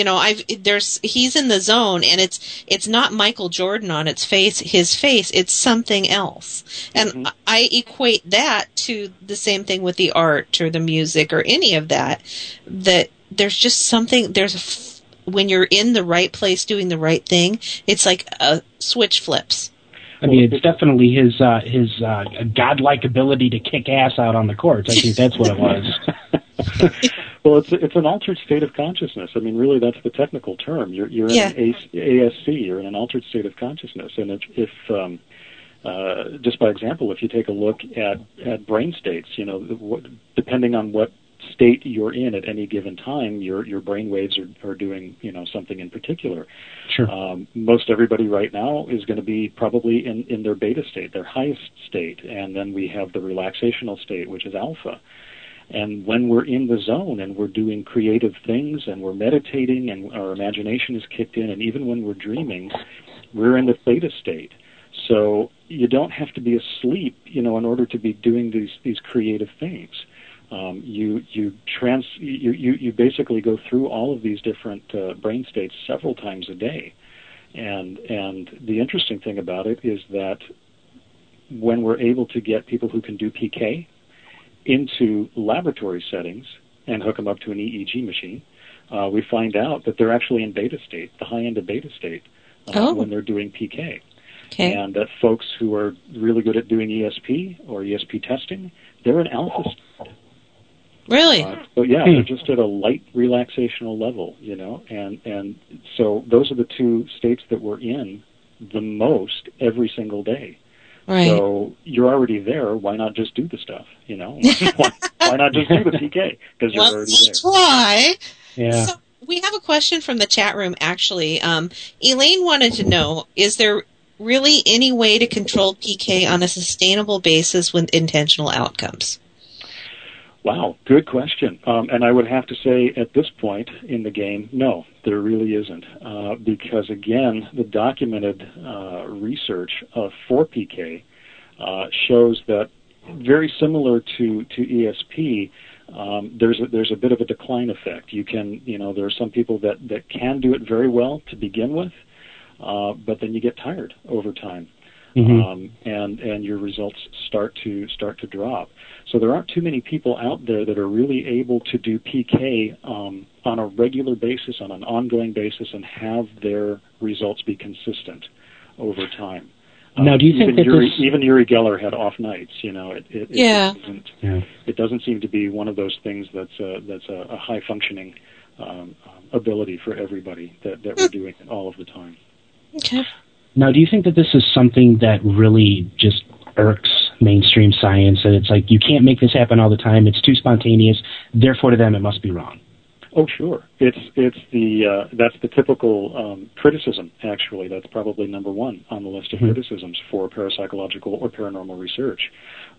he's in the zone, and it's not Michael Jordan on his face, it's something else. And I equate that to the same thing with the art or the music or any of that there's just something, when you're in the right place doing the right thing, it's like a switch flips. I mean, it's definitely his godlike ability to kick ass out on the courts. I think that's what it was. Well, it's an altered state of consciousness. I mean, really, that's the technical term. You're in an ASC. You're in an altered state of consciousness. And if just by example, if you take a look at brain states, depending on what state you're in at any given time, your brain waves are doing something in particular. Sure. Most everybody right now is going to be probably in their beta state, their highest state, and then we have the relaxational state, which is alpha. And when we're in the zone and we're doing creative things and we're meditating and our imagination is kicked in, and even when we're dreaming, we're in the theta state. So you don't have to be asleep, in order to be doing these creative things. You basically go through all of these different brain states several times a day. And the interesting thing about it is that when we're able to get people who can do PK into laboratory settings and hook them up to an EEG machine, we find out that they're actually in beta state, the high end of beta state, when they're doing PK. Okay. And that folks who are really good at doing ESP or ESP testing, they're in alpha state. Really? So yeah, they're just at a light relaxational level, and so those are the two states that we're in the most every single day. Right. So you're already there. Why not just do the stuff? Why not just do the PK? Because you're already there. Try. Yeah. So we have a question from the chat room. Actually, Elaine wanted to know: is there really any way to control PK on a sustainable basis with intentional outcomes? Wow, good question. And I would have to say at this point in the game, no, there really isn't. Because, again, the documented research for PK shows that very similar to ESP, there's a bit of a decline effect. There are some people that can do it very well to begin with, but then you get tired over time. And your results start to drop. So there aren't too many people out there that are really able to do PK on a regular basis, on an ongoing basis, and have their results be consistent over time. Now, do you think that even Uri Geller had off nights? It doesn't seem to be one of those things that's a high functioning ability for everybody that we're doing it all of the time. Okay. Now, do you think that this is something that really just irks mainstream science, and it's like, you can't make this happen all the time, it's too spontaneous, therefore to them it must be wrong? Oh, sure. That's the typical criticism, actually. That's probably number one on the list of criticisms for parapsychological or paranormal research,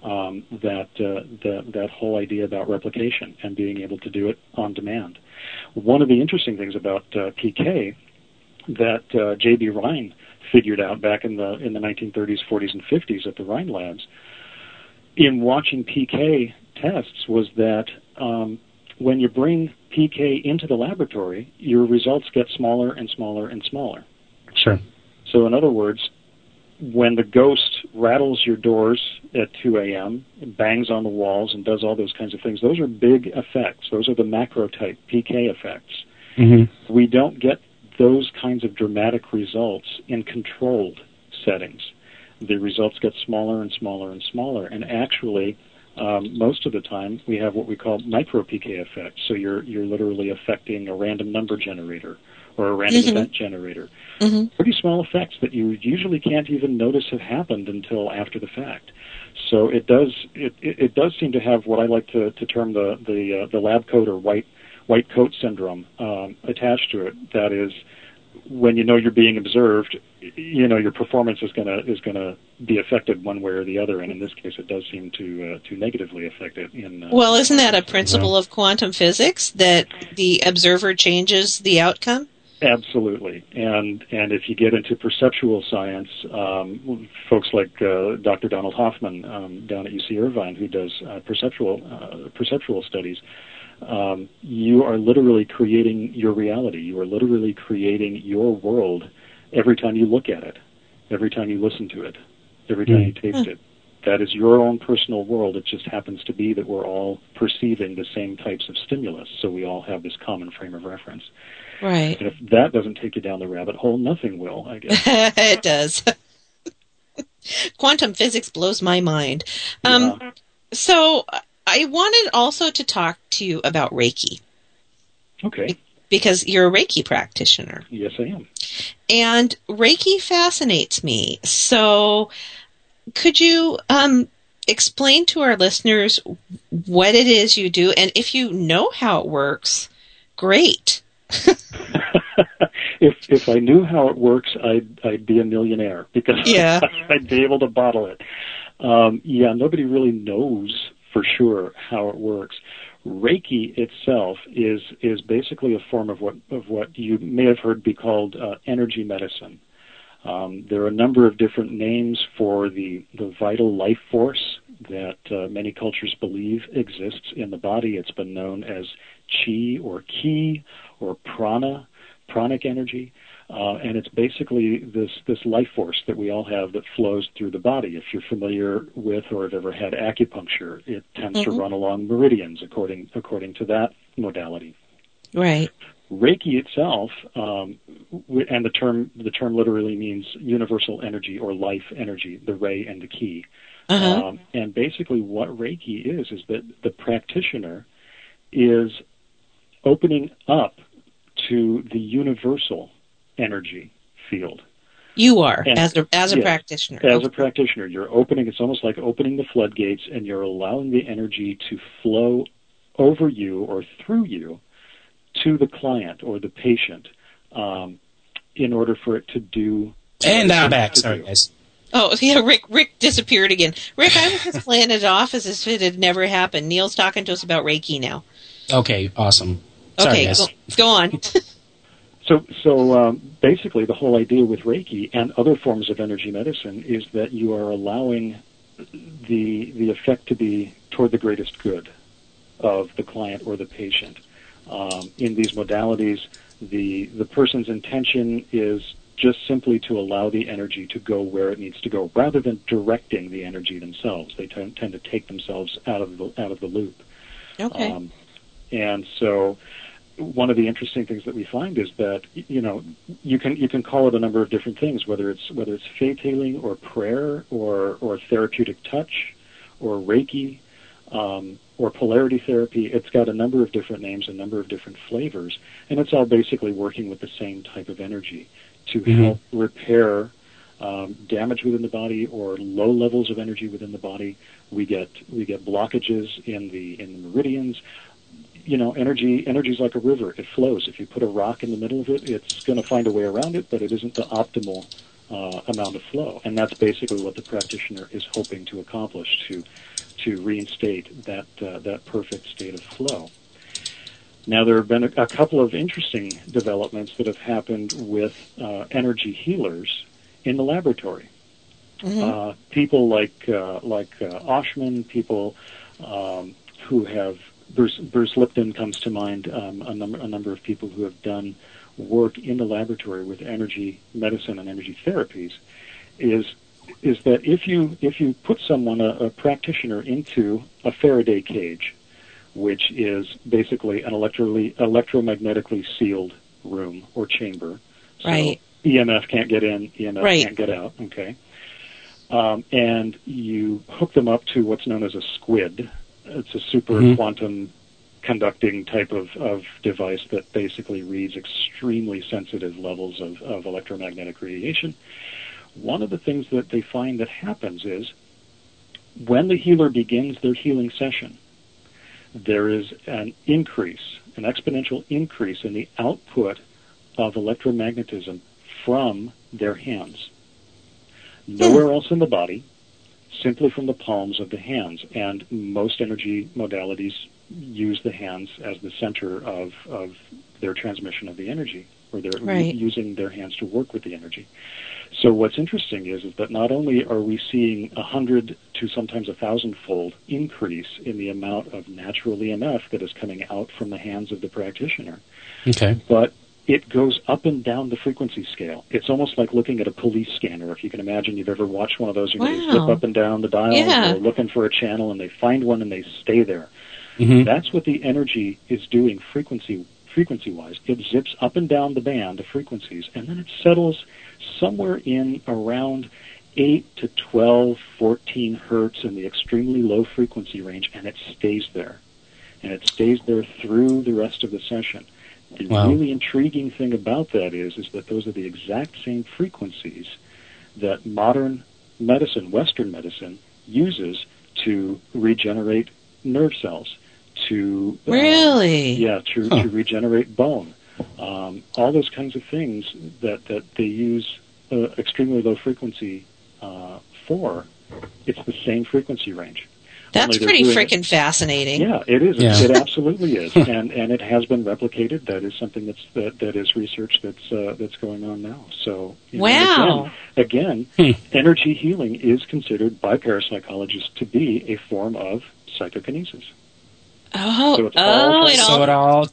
that whole idea about replication and being able to do it on demand. One of the interesting things about PK that J.B. Rhine figured out back in the 1930s, 40s, and 50s at the Rhine Labs, in watching PK tests, was that when you bring PK into the laboratory, your results get smaller and smaller and smaller. Sure. So in other words, when the ghost rattles your doors at 2 a.m., bangs on the walls, and does all those kinds of things, those are big effects. Those are the macro-type PK effects. We don't get those kinds of dramatic results in controlled settings. The results get smaller and smaller and smaller, and actually, most of the time, we have what we call micro-PK effects. So you're literally affecting a random number generator or a random event generator. Pretty small effects that you usually can't even notice have happened until after the fact. So it does seem to have what I like to term the lab coat or white coat syndrome attached to it. That is, when you know you're being observed, your performance is gonna be affected one way or the other, and in this case, it does seem to negatively affect it. Well, isn't that a principle of quantum physics, that the observer changes the outcome? Absolutely, and if you get into perceptual science, folks like Dr. Donald Hoffman down at UC Irvine, who does perceptual studies, you are literally creating your reality. You are literally creating your world every time you look at it, every time you listen to it, every time you taste it. That is your own personal world. It just happens to be that we're all perceiving the same types of stimulus, so we all have this common frame of reference. Right. And if that doesn't take you down the rabbit hole, nothing will, I guess. It does. Quantum physics blows my mind. So I wanted also to talk to you about Reiki. Okay. Because you're a Reiki practitioner. Yes, I am. And Reiki fascinates me. So could you explain to our listeners what it is you do? And if you know how it works, great. If I knew how it works, I'd be a millionaire, because I'd be able to bottle it. Nobody really knows for sure how it works. Reiki itself is basically a form of what you may have heard be called energy medicine. There are a number of different names for the vital life force that many cultures believe exists in the body. It's been known as chi or ki or prana, pranic energy. And it's basically this life force that we all have that flows through the body. If you're familiar with or have ever had acupuncture, it tends to run along meridians according to that modality. Right. Reiki itself, and the term literally means universal energy or life energy, the Rei and the Ki. And basically what Reiki is that the practitioner is opening up to the universal energy field. You are, as a practitioner. As a practitioner, you're opening, it's almost like opening the floodgates, and you're allowing the energy to flow over you or through you to the client or the patient in order for it to do And I'm back. Sorry, guys. Oh, yeah, Rick disappeared again. Rick, I was just playing it off as if it had never happened. Neil's talking to us about Reiki now. Okay, awesome. Sorry, guys. Go on. So basically, the whole idea with Reiki and other forms of energy medicine is that you are allowing the effect to be toward the greatest good of the client or the patient. In these modalities, the person's intention is just simply to allow the energy to go where it needs to go, rather than directing the energy themselves. They tend to take themselves out of the loop. Okay. And so, one of the interesting things that we find is that you can call it a number of different things, whether it's faith healing or prayer or therapeutic touch or Reiki or polarity therapy. It's got a number of different names, a number of different flavors, and it's all basically working with the same type of energy to help repair damage within the body or low levels of energy within the body. We get blockages in the meridians. Energy's like a river. It flows. If you put a rock in the middle of it, it's going to find a way around it, but it isn't the optimal amount of flow. And that's basically what the practitioner is hoping to accomplish, to reinstate that perfect state of flow. Now, there have been a couple of interesting developments that have happened with energy healers in the laboratory. Mm-hmm. People like Oshman, people who have Bruce Lipton comes to mind. A number of people who have done work in the laboratory with energy medicine and energy therapies is that if you put someone, a practitioner, into a Faraday cage, which is basically an electromagnetically sealed room or chamber. So right. EMF can't get in, EMF can't get out. Okay. And you hook them up to what's known as a squid. It's a super quantum conducting type of device that basically reads extremely sensitive levels of electromagnetic radiation. One of the things that they find that happens is when the healer begins their healing session, there is an exponential increase in the output of electromagnetism from their hands. Nowhere else in the body, simply from the palms of the hands. And most energy modalities use the hands as the center of their transmission of the energy, or they're using their hands to work with the energy. So what's interesting is that not only are we seeing 100 to sometimes 1,000-fold increase in the amount of natural EMF that is coming out from the hands of the practitioner, but it goes up and down the frequency scale. It's almost like looking at a police scanner. If you can imagine, you've ever watched one of those, they flip up and down the dial, and they're looking for a channel, and they find one, and they stay there. That's what the energy is doing frequency-wise. It zips up and down the band of frequencies, and then it settles somewhere in around 8 to 12, 14 hertz in the extremely low frequency range, and it stays there. And it stays there through the rest of the session. The really intriguing thing about that is that those are the exact same frequencies that modern medicine, Western medicine, uses to regenerate nerve cells, to to regenerate bone. All those kinds of things that they use extremely low frequency for, it's the same frequency range. That's pretty freaking fascinating. Yeah, it is. Yeah. It absolutely is, and it has been replicated. That is something that is research that's going on now. So again, energy healing is considered by parapsychologists to be a form of psychokinesis. It all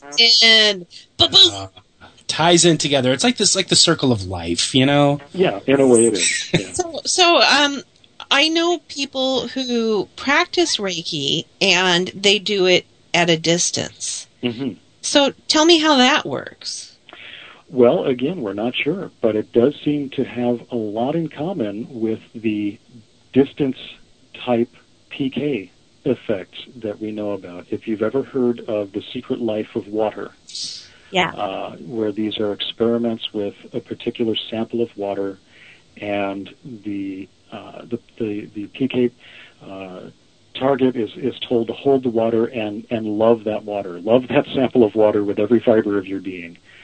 ties in together. It's like the circle of life, Yeah, in a way it is. Yeah. So I know people who practice Reiki and they do it at a distance. So tell me how that works. Well, again, we're not sure, but it does seem to have a lot in common with the distance type PK effects that we know about. If you've ever heard of The Secret Life of Water, where these are experiments with a particular sample of water, and the PK target is told to hold the water and love that water, love that sample of water with every fiber of your being.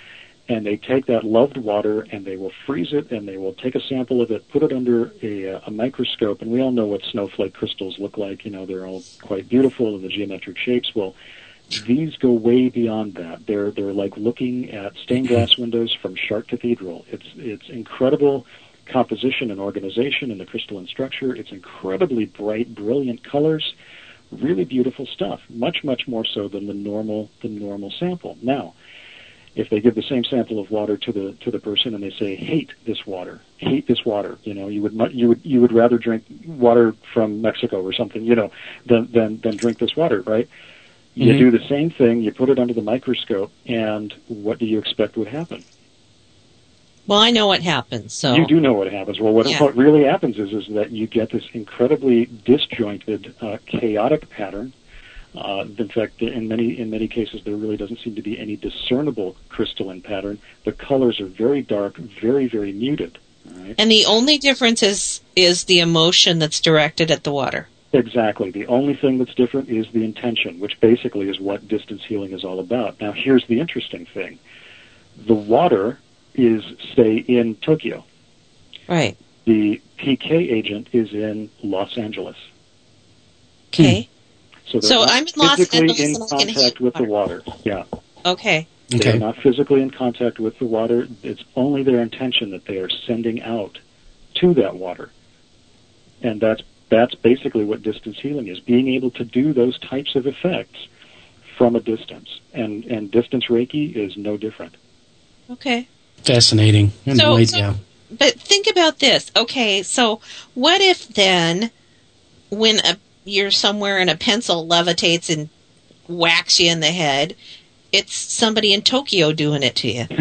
and they take that loved water and they will freeze it, and they will take a sample of it, put it under a microscope, and we all know what snowflake crystals look like. You know, they're all quite beautiful in the geometric shapes. Well, these go way beyond that. They're like looking at stained glass windows from Chartres Cathedral. It's incredible composition and organization in the crystalline structure. It's incredibly bright, brilliant colors. Really beautiful stuff. Much, much more so than the normal sample. Now, if they give the same sample of water to the person and they say, hate this water, you know, you would rather drink water from Mexico or something, you know, than drink this water, right? You do the same thing, you put it under the microscope, and what do you expect would happen? Well, I know what happens. So you do know what happens. Well, what really happens is that you get this incredibly disjointed, chaotic pattern. In fact, in many cases, there really doesn't seem to be any discernible crystalline pattern. The colors are very dark, very, very muted. Right? And the only difference is the emotion that's directed at the water. Exactly. The only thing that's different is the intention, which basically is what distance healing is all about. Now, here's the interesting thing. The water is, say, in Tokyo. Right. The PK agent is in Los Angeles. Okay. So I'm in Los Angeles in and I can contact with the water. Yeah. Okay. They're not physically in contact with the water. It's only their intention that they are sending out to that water. And that's basically what distance healing is, being able to do those types of effects from a distance. And distance Reiki is no different. Okay. Fascinating. But think about this. Okay, so what if then when you're somewhere and a pencil levitates and whacks you in the head, it's somebody in Tokyo doing it to you?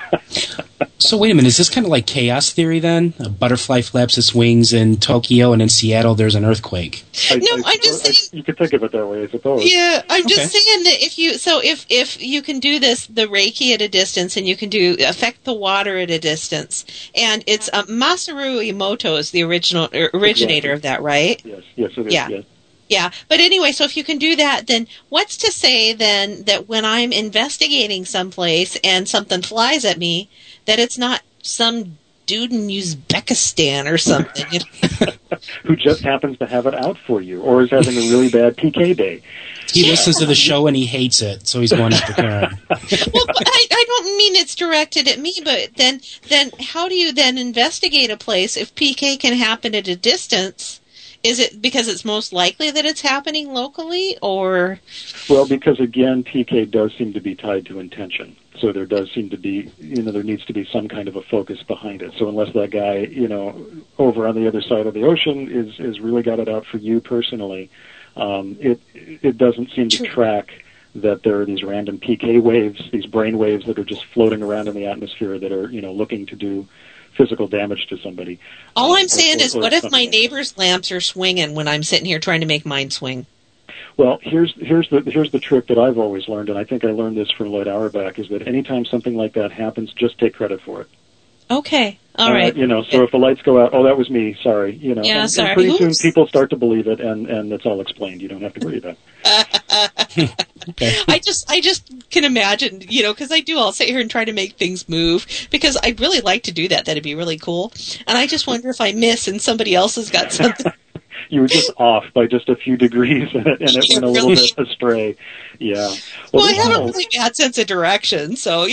So wait a minute, is this kind of like chaos theory then? A butterfly flaps its wings in Tokyo and in Seattle there's an earthquake. I'm just saying. You could think of it that way, I suppose. Yeah, I'm just saying that if you can do this, the Reiki at a distance, and you can affect the water at a distance, and it's Masaru Emoto is the originator of that, right? Yes, it is. Yeah. Yes. Yeah, but anyway, so if you can do that, then what's to say then that when I'm investigating someplace and something flies at me, that it's not some dude in Uzbekistan or something? Who just happens to have it out for you, or is having a really bad PK day. He listens to the show and he hates it, so he's going after Karen. Well, I don't mean it's directed at me, but then how do you then investigate a place if PK can happen at a distance? Is it because it's most likely that it's happening locally, or? Well, because again, PK does seem to be tied to intention. So there does seem to be, there needs to be some kind of a focus behind it. So unless that guy, over on the other side of the ocean is really got it out for you personally, it doesn't seem to track that there are these random PK waves, these brain waves that are just floating around in the atmosphere that are, looking to do physical damage to somebody. All I'm saying is, what if my neighbor's lamps are swinging when I'm sitting here trying to make mine swing? Well, here's the trick that I've always learned, and I think I learned this from Lloyd Auerbach, is that anytime something like that happens, just take credit for it. Okay, all right. So if the lights go out, oh, that was me, sorry. Yeah, sorry. And pretty soon people start to believe it, and it's all explained. You don't have to worry about it. Okay. I just can imagine, because I'll sit here and try to make things move, because I'd really like to do that. That'd be really cool. And I just wonder if I miss and somebody else has got something. You were just off by just a few degrees, and it went a little bit astray. Yeah. Well, I have a really bad sense of direction, so,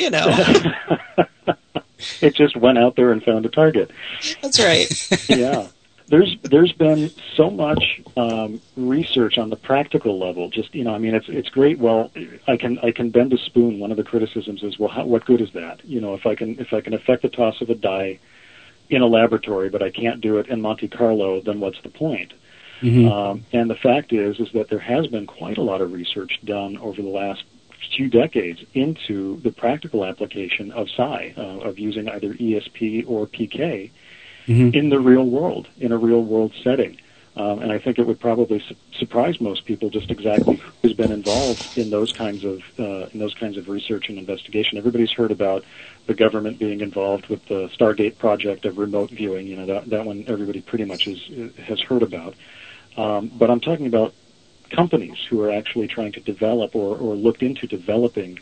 It just went out there and found a target. That's right. Yeah. There's been so much research on the practical level. Just it's great. Well, I can bend a spoon. One of the criticisms is, well, what good is that? If I can affect the toss of a die in a laboratory, but I can't do it in Monte Carlo, then what's the point? Mm-hmm. And the fact is that there has been quite a lot of research done over the last few decades into the practical application of psi, of using either ESP or PK in the real world, in a real world setting. And I think it would probably surprise most people just exactly who's been involved in those kinds of research and investigation. Everybody's heard about the government being involved with the Stargate project of remote viewing. That one everybody pretty much has heard about. But I'm talking about companies who are actually trying to develop or looked into developing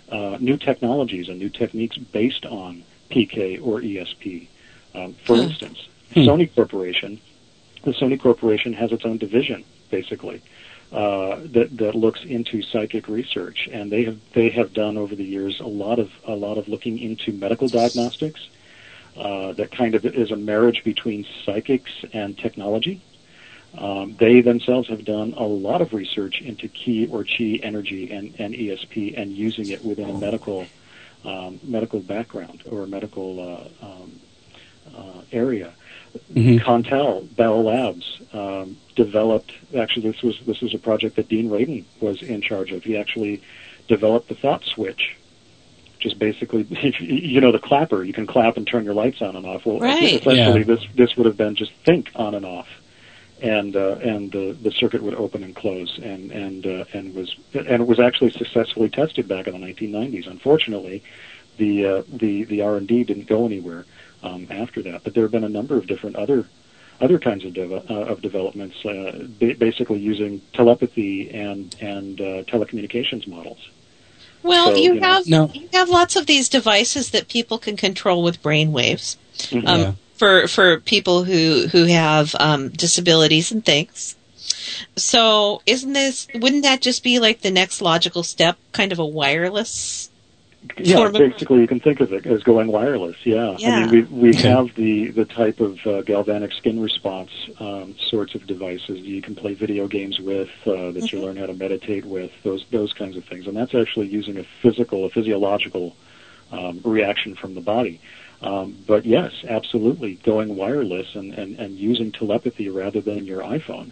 new technologies and new techniques based on PK or ESP. For instance, the Sony Corporation has its own division, basically, that looks into psychic research, and they have done over the years a lot of looking into medical diagnostics. That kind of is a marriage between psychics and technology. They themselves have done a lot of research into Ki or Chi energy and ESP, and using it within a medical background or a medical area. Contel, Bell Labs developed. Actually, this was a project that Dean Radin was in charge of. He actually developed the thought switch. Just basically, the clapper. You can clap and turn your lights on and off. Well, essentially, this would have been just think on and off, and the circuit would open and close, and it was actually successfully tested back in the 1990s. Unfortunately, the R&D didn't go anywhere after that. But there have been a number of different other kinds of developments, basically using telepathy and telecommunications models. Well, so, you have lots of these devices that people can control with brain waves. For people who have disabilities and things. So wouldn't that just be like the next logical step, kind of a wireless form? Basically you can think of it as going wireless, I mean, we have the type of galvanic skin response sorts of devices you can play video games with, that you learn how to meditate with, those kinds of things. And that's actually using a physiological reaction from the body. But yes, absolutely, going wireless and using telepathy rather than your iPhone.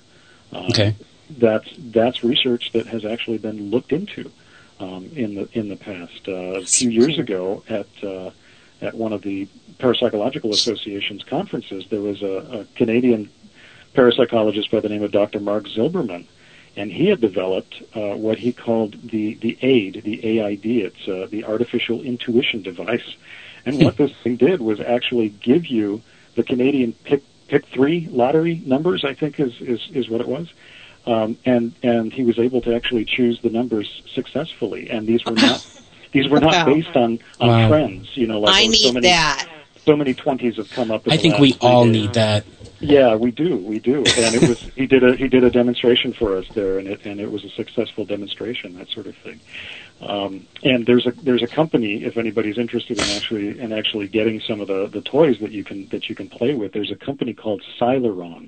That's research that has actually been looked into in the past. A few years ago, at one of the Parapsychological Association's conferences, there was a Canadian parapsychologist by the name of Dr. Mark Zilberman, and he had developed what he called the AID, the AID. It's the Artificial Intuition Device. And what this thing did was actually give you the Canadian pick 3 lottery numbers, I think is what it was. And he was able to actually choose the numbers successfully. And these were not based on trends, like I need that. So many 20s have come up. I think we all need that. Yeah, we do. And it was he did a demonstration for us there, and it was a successful demonstration, that sort of thing. And there's a company, if anybody's interested in actually getting some of the toys that you can play with. There's a company called Syleron,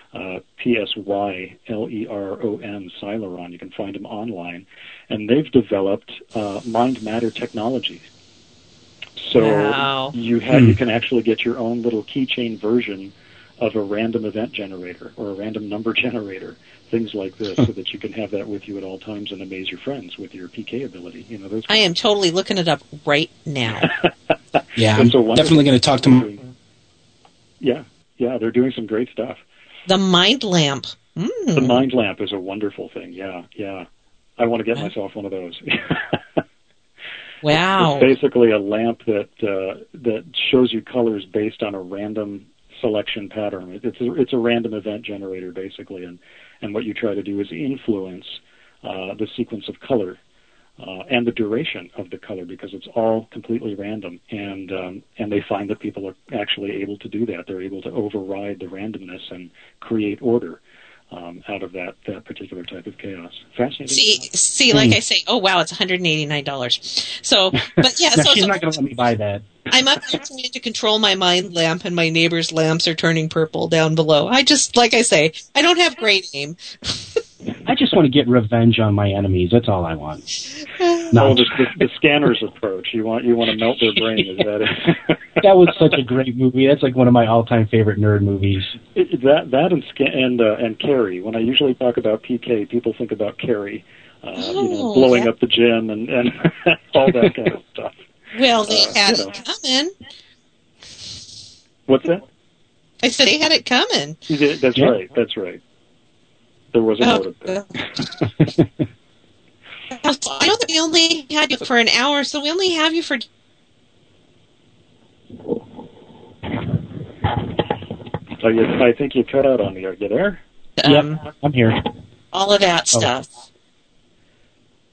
Psyleron, Syleron. You can find them online, and they've developed mind matter technology. So you can actually get your own little keychain version of a random event generator or a random number generator, things like this, so that you can have that with you at all times and amaze your friends with your PK ability. I am totally looking it up right now. I'm definitely going to talk to them. Yeah, they're doing some great stuff. The Mind Lamp. The Mind Lamp is a wonderful thing. Yeah. I want to get myself one of those. Wow. It's basically a lamp that shows you colors based on a random selection pattern. It's a random event generator, basically, and what you try to do is influence the sequence of color and the duration of the color, because it's all completely random, and they find that people are actually able to do that. They're able to override the randomness and create order out of that particular type of chaos. Fascinating. See, like I say, oh wow, it's $189. So, but yeah, she's not going to let me buy that. I'm up there trying to control my mind lamp, and my neighbor's lamps are turning purple down below. I just, like I say, I don't have great aim. I just want to get revenge on my enemies. That's all I want. The Scanners approach. You want to melt their brain. Is that it? That was such a great movie. That's like one of my all-time favorite nerd movies. And Carrie. When I usually talk about PK, people think about Carrie, blowing up the gym and all that kind of stuff. Well, they had it coming. What's that? I said they had it coming. That's right. That's right. There was a motive there. I know that we only had you for an hour, so we only have you for... I think you cut out on me. Are you there? Yeah, I'm here. All of that stuff.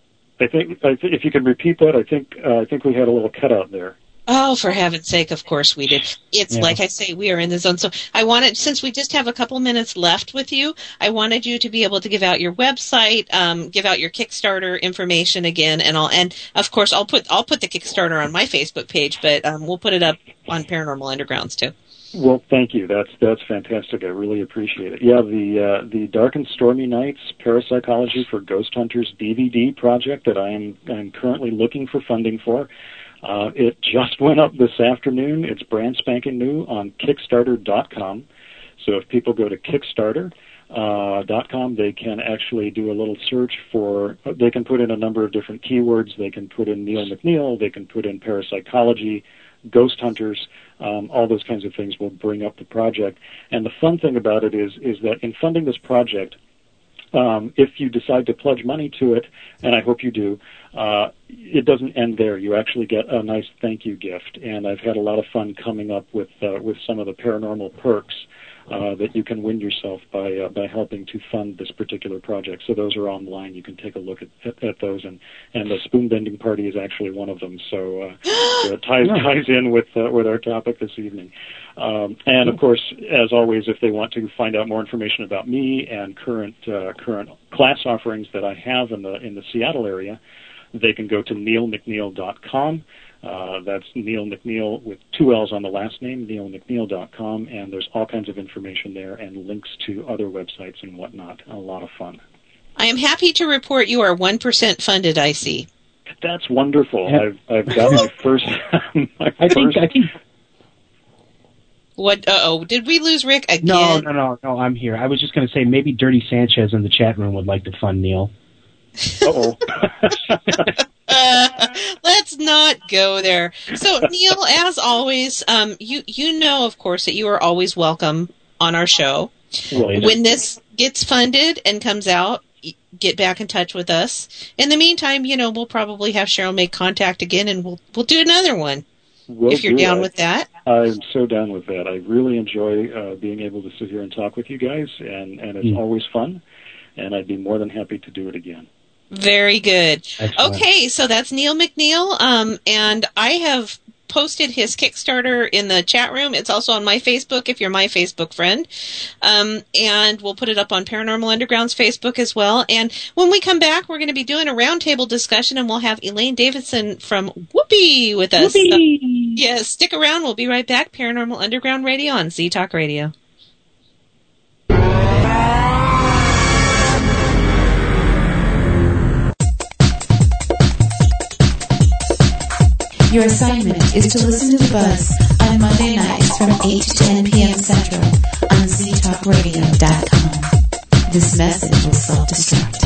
I think if you could repeat that, I think we had a little cutout there. Oh, for heaven's sake, of course we did. It's like I say, we are in the zone. So I wanted, since we just have a couple minutes left with you, I wanted you to be able to give out your website, give out your Kickstarter information again, and of course I'll put the Kickstarter on my Facebook page, but we'll put it up on Paranormal Undergrounds too. Well, thank you. That's fantastic. I really appreciate it. Yeah, the Dark and Stormy Nights Parapsychology for Ghost Hunters DVD project that I'm currently looking for funding for. It just went up this afternoon. It's brand spanking new on Kickstarter.com. So if people go to Kickstarter.com, they can actually do a little search for, they can put in a number of different keywords. They can put in Neil McNeil, they can put in parapsychology, ghost hunters, all those kinds of things will bring up the project. And the fun thing about it is that in funding this project, if you decide to pledge money to it, and I hope you do, it doesn't end there. You actually get a nice thank you gift, and I've had a lot of fun coming up with some of the paranormal perks that you can win yourself by helping to fund this particular project. So those are online. You can take a look at those, and the spoon bending party is actually one of them. So it ties in with our topic this evening. And of course, as always, if they want to find out more information about me and current class offerings that I have in the Seattle area, they can go to neilmcneil.com. That's Neil McNeil with 2 L's on the last name, neilmcneil.com, and there's all kinds of information there and links to other websites and whatnot. A lot of fun. I am happy to report you are 1% funded, I see. That's wonderful. Yeah. I've got my first... I think... What? Did we lose Rick again? No, I'm here. I was just going to say maybe Dirty Sanchez in the chat room would like to fund Neil. Uh-oh. Let's not go there. So, Neil, as always, you know, of course, that you are always welcome on our show. When this gets funded and comes out, get back in touch with us. In the meantime, we'll probably have Cheryl make contact again, and we'll do another one. If you're down with that. I'm so down with that. I really enjoy being able to sit here and talk with you guys, and it's always fun, and I'd be more than happy to do it again. Very good. Excellent. Okay, so that's Neil McNeil, and I have posted his Kickstarter in the chat room. It's also on my Facebook if you're my Facebook friend. And we'll put it up on Paranormal Underground's Facebook as well. And when we come back, we're going to be doing a roundtable discussion, and we'll have Elaine Davidson from Whoopee with us. Whoopee! So, yes, stick around. We'll be right back. Paranormal Underground Radio on Z-Talk Radio. Your assignment is to listen to The Buzz on Monday nights from 8 to 10 p.m. Central on ZTalkRadio.com. This message will self-destruct.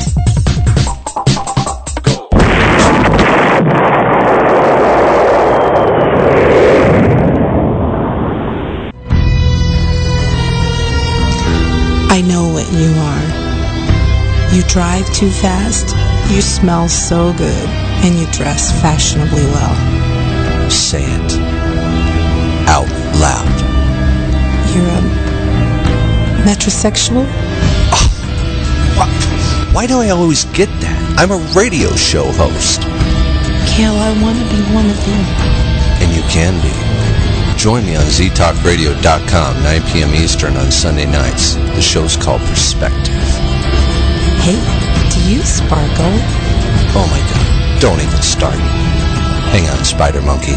I know what you are. You drive too fast, you smell so good, and you dress fashionably well. Say it out loud. You're a metrosexual? Oh, why do I always get that? I'm a radio show host. Cale, I want to be one of you. And you can be. Join me on ZTalkRadio.com, 9 p.m. Eastern on Sunday nights. The show's called Perspective. Hey, do you sparkle? Oh my God, don't even start. Hang on, Spider Monkey.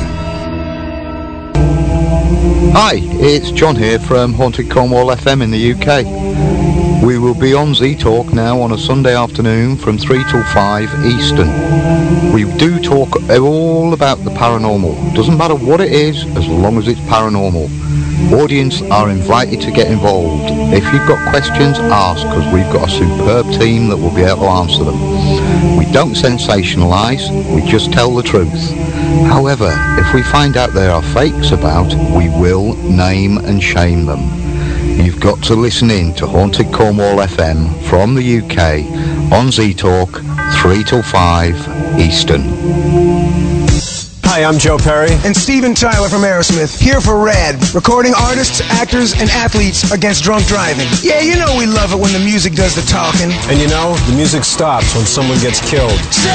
Hi, it's John here from Haunted Cornwall FM in the UK. We will be on Z-Talk now on a Sunday afternoon from 3 till 5 Eastern. We do talk all about the paranormal. Doesn't matter what it is, as long as it's paranormal. Audience are invited to get involved. If you've got questions, ask, because we've got a superb team that will be able to answer them. We don't sensationalise, we just tell the truth. However, if we find out there are fakes about, we will name and shame them. You've got to listen in to Haunted Cornwall FM from the UK on Z-Talk, 3 till 5 Eastern. Hi, Hi, I'm Joe Perry. And Steven Tyler from Aerosmith, here for RAD, recording artists, actors, and athletes against drunk driving. Yeah, you know we love it when the music does the talking. And you know, the music stops when someone gets killed. So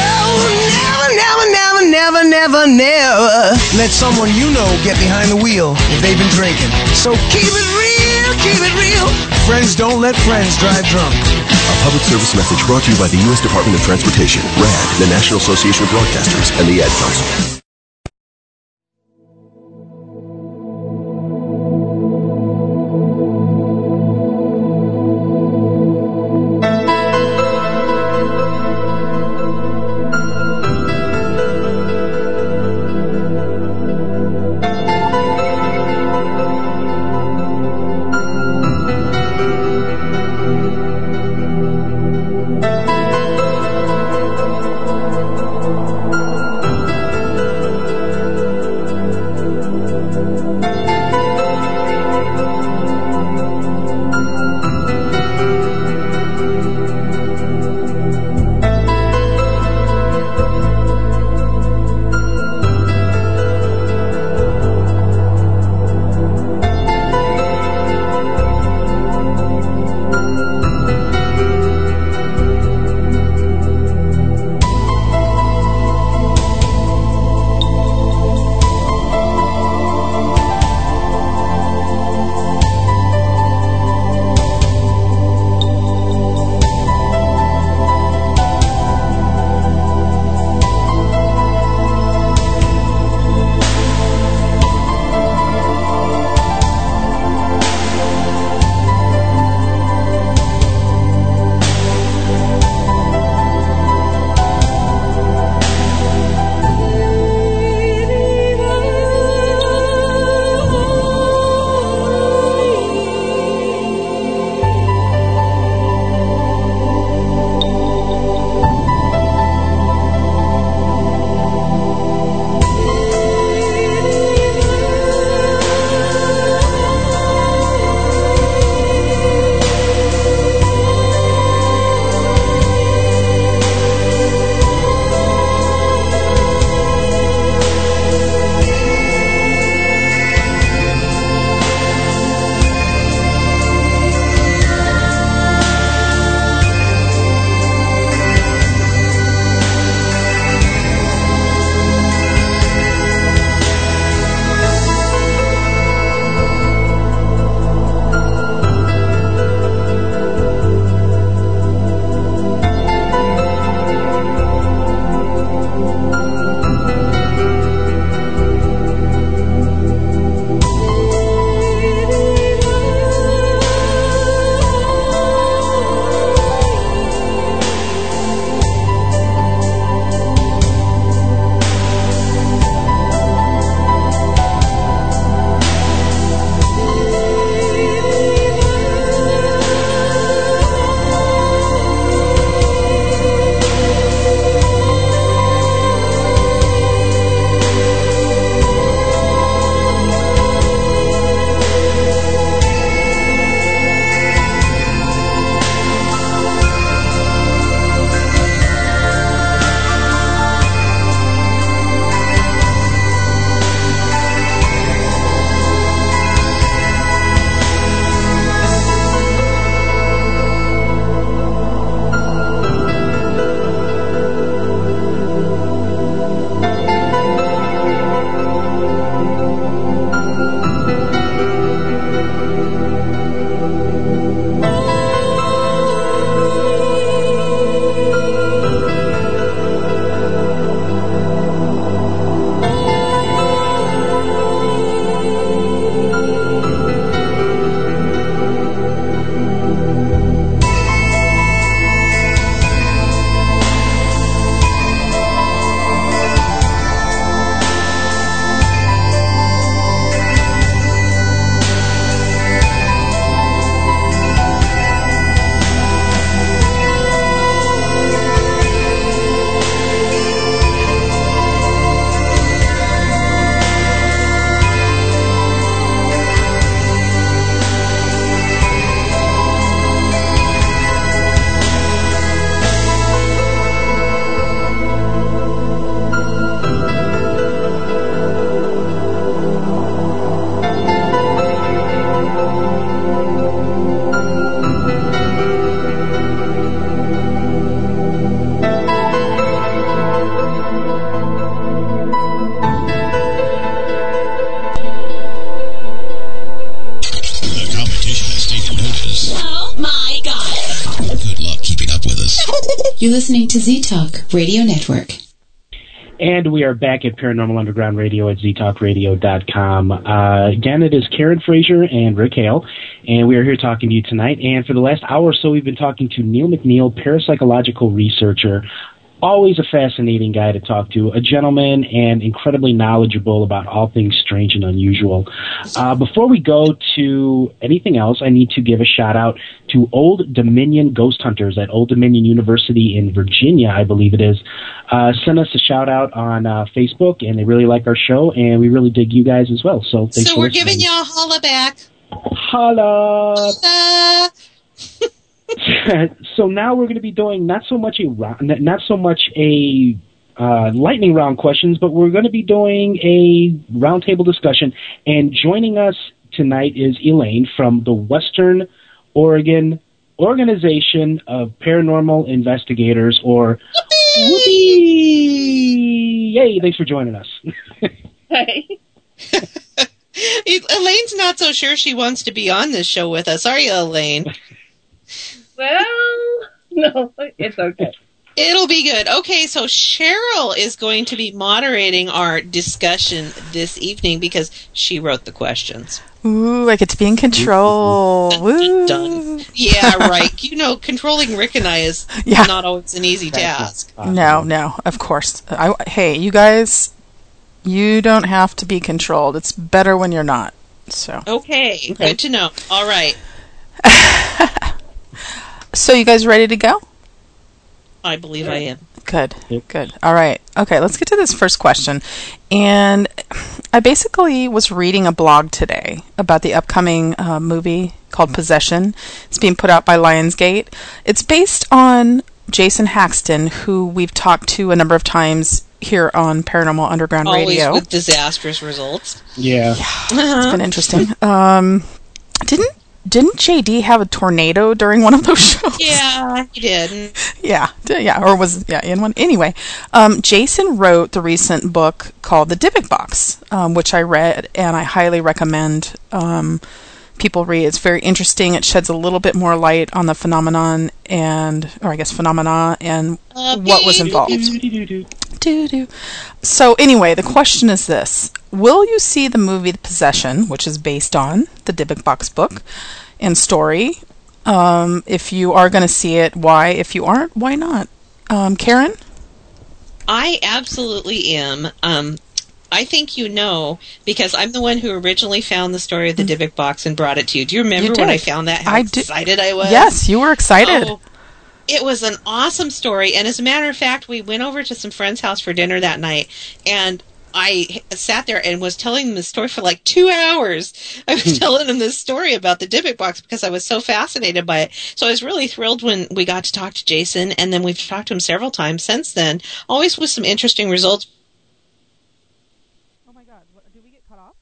never let someone you know get behind the wheel if they've been drinking. So keep it real. Friends don't let friends drive drunk. A public service message brought to you by the U.S. Department of Transportation, RAD, the National Association of Broadcasters, and the Ad Council. You're listening to Z-Talk Radio Network. And we are back at Paranormal Underground Radio at ztalkradio.com. Again, it is Karen Frazier and Rick Hale, and we are here talking to you tonight. And for the last hour or so, we've been talking to Neil McNeil, parapsychological researcher. Always a fascinating guy to talk to, a gentleman and incredibly knowledgeable about all things strange and unusual. Before we go to anything else, I need to give a shout out to Old Dominion Ghost Hunters at Old Dominion University in Virginia, I believe it is. Send us a shout out on Facebook, and they really like our show, and we really dig you guys as well. So thanks for we're listening. giving you a holla back. Holla! So now we're going to be doing not so much a lightning round questions, but we're going to be doing a roundtable discussion. And joining us tonight is Elaine from the Western Oregon Organization of Paranormal Investigators, or Whoopee! Yay! Thanks for joining us. Hey. Elaine's not so sure she wants to be on this show with us, are you, Elaine? Well, no, it's okay. It'll be good. Okay, so Cheryl is going to be moderating our discussion this evening because she wrote the questions. Ooh, I get to be in control. Woo. Done. Yeah, right. You know, controlling Rick and I is not always an easy task. No, of course. Hey, you guys, you don't have to be controlled. It's better when you're not. So. Okay, good to know. All right. So you guys ready to go? I believe I am. Good. All right. Okay, let's get to this first question. And I basically was reading a blog today about the upcoming movie called Possession. It's being put out by Lionsgate. It's based on Jason Haxton, who we've talked to a number of times here on Paranormal Underground Radio. Always with disastrous results. Yeah. It's been interesting. Didn't JD have a tornado during one of those shows? Yeah, he did. Yeah, or was in one. Anyway, Jason wrote the recent book called The Dybbuk Box, which I read, and I highly recommend people read. It's very interesting. It sheds a little bit more light on the phenomena and what was involved. So anyway, the question is this. Will you see the movie Possession, which is based on the Dybbuk Box book and story? If you are going to see it, why? If you aren't, why not? Karen? I absolutely am. I think you know, because I'm the one who originally found the story of the Dybbuk Box and brought it to you. Do you remember when I found that, how excited I was? Yes, you were excited. Oh, it was an awesome story, and as a matter of fact, we went over to some friend's house for dinner that night, and I sat there and was telling them the story for like 2 hours. I was telling them this story about the Dybbuk Box because I was so fascinated by it. So I was really thrilled when we got to talk to Jason, and then we've talked to him several times since then, always with some interesting results. Oh my God, did we get cut off?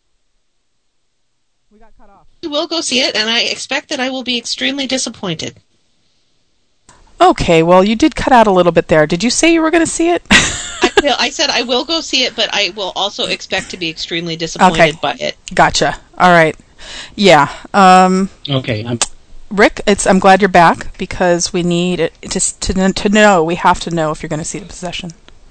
We got cut off. We will go see it, and I expect that I will be extremely disappointed. Okay, well, you did cut out a little bit there. Did you say you were going to see it? I said I will go see it, but I will also expect to be extremely disappointed by it. Gotcha. All right. Yeah. Okay. Rick, I'm glad you're back because we need it to know. We have to know if you're going to see the Possession.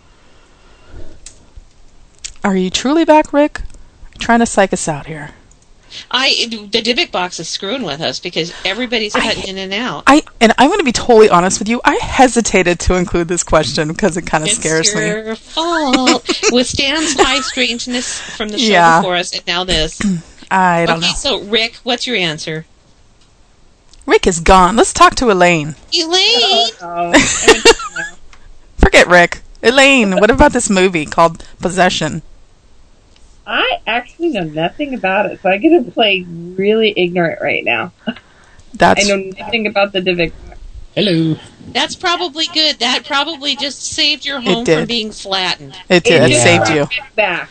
Are you truly back, Rick? You're trying to psych us out here. The Dybbuk Box is screwing with us because everybody's cutting in and out. And I'm going to be totally honest with you. I hesitated to include this question because it kind of scares me. It's your fault. With Stan's high strangeness from the show before us, and now this. I don't know. So, Rick, what's your answer? Rick is gone. Let's talk to Elaine. Elaine! Forget Rick. Elaine, what about this movie called Possession? I actually know nothing about it, so I get to play really ignorant right now. I know nothing about the Dybbuk. Hello. That's probably good. That probably just saved your home from being flattened. It did. It saved you. Back.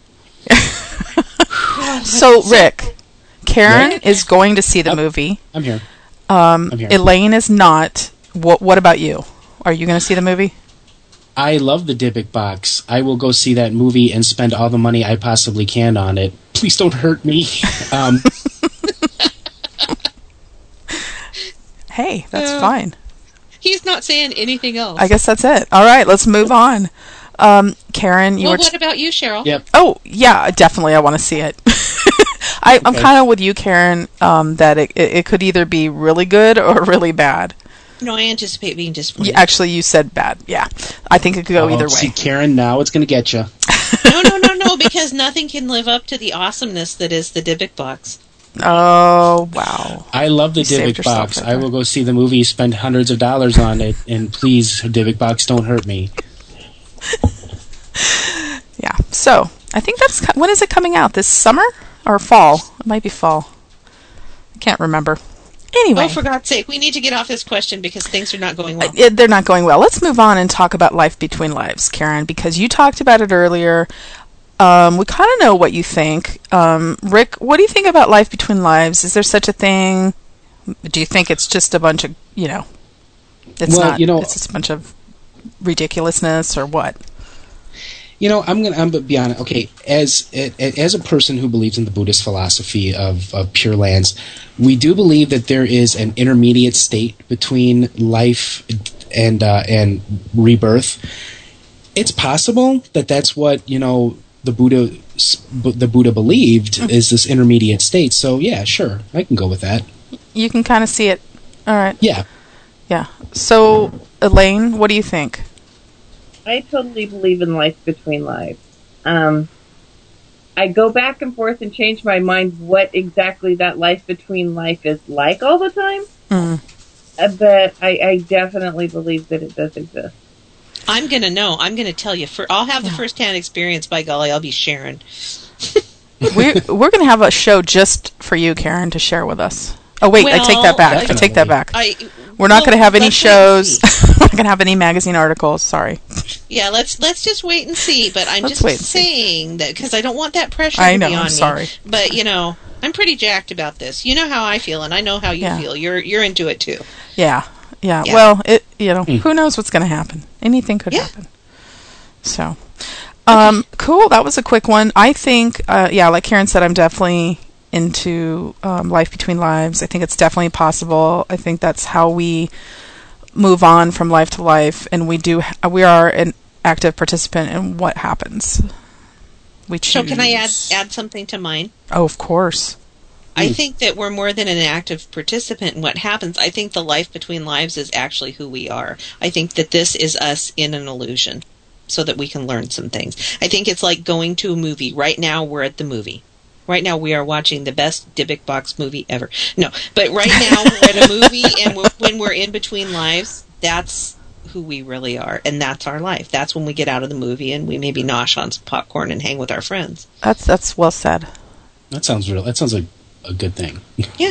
So, Rick, Karen is going to see the movie. I'm here. Elaine is not. What about you? Are you going to see the movie? I love the Dybbuk Box. I will go see that movie and spend all the money I possibly can on it. Please don't hurt me. Hey, that's fine. He's not saying anything else. I guess that's it. All right, let's move on. Karen, you were... what about you, Cheryl? Yep. Oh, yeah, definitely. I want to see it. I'm kind of with you, Karen, that it could either be really good or really bad. No, I anticipate being disappointed. Actually, you said bad. Yeah. I think it could go either way. See, Karen, now it's going to get you. No, because nothing can live up to the awesomeness that is the Dybbuk box. Oh, wow. I love the Dybbuk box. I will go see the movie, spend hundreds of dollars on it, and please, Dybbuk box, don't hurt me. Yeah. So, I think that's... When is it coming out? This summer? Or fall? It might be fall. I can't remember. Anyway. Oh, for God's sake, we need to get off this question because things are not going well. They're not going well. Let's move on and talk about Life Between Lives, Karen, because you talked about it earlier. We kind of know what you think. Rick, what do you think about Life Between Lives? Is there such a thing? Do you think it's just a bunch of, it's just a bunch of ridiculousness or what? I'm gonna be honest. Okay, as a person who believes in the Buddhist philosophy of Pure Lands, we do believe that there is an intermediate state between life and rebirth. It's possible that that's what the Buddha believed is this intermediate state. So yeah, sure, I can go with that. You can kind of see it. All right. Yeah. Yeah. So Elaine, what do you think? I totally believe in Life Between Lives. I go back and forth and change my mind what exactly that life between life is like all the time. But I definitely believe that it does exist. I'm going to know. I'm going to tell you. I'll have the first-hand experience. By golly, I'll be sharing. We're going to have a show just for you, Karen, to share with us. Oh, wait, I take that back. Definitely. I take that back. We're not going to have any shows. We're not going to have any magazine articles. Sorry. Yeah, let's just wait and see. But I'm just saying that because I don't want that pressure to be know, on I'm sorry. me. But, I'm pretty jacked about this. You know how I feel, and I know how you feel. You're into it, too. Yeah. Well, who knows what's going to happen? Anything could happen. So, cool. That was a quick one. I think, like Karen said, I'm definitely into Life Between Lives. I think it's definitely possible. I think that's how we move on from life to life, and we are an active participant in what happens. We choose. So can I add something to mine? Oh, of course. I think that we're more than an active participant in what happens. I think the Life Between Lives is actually who we are. I think that this is us in an illusion so that we can learn some things. I think it's like going to a movie. Right now, we're at the movie. Right now, we are watching the best Dybbuk box movie ever. No, but right now, we're at a movie, and when we're in between lives, that's who we really are, and that's our life. That's when we get out of the movie, and we maybe nosh on some popcorn and hang with our friends. That's well said. That sounds real. That sounds like a good thing. Yeah.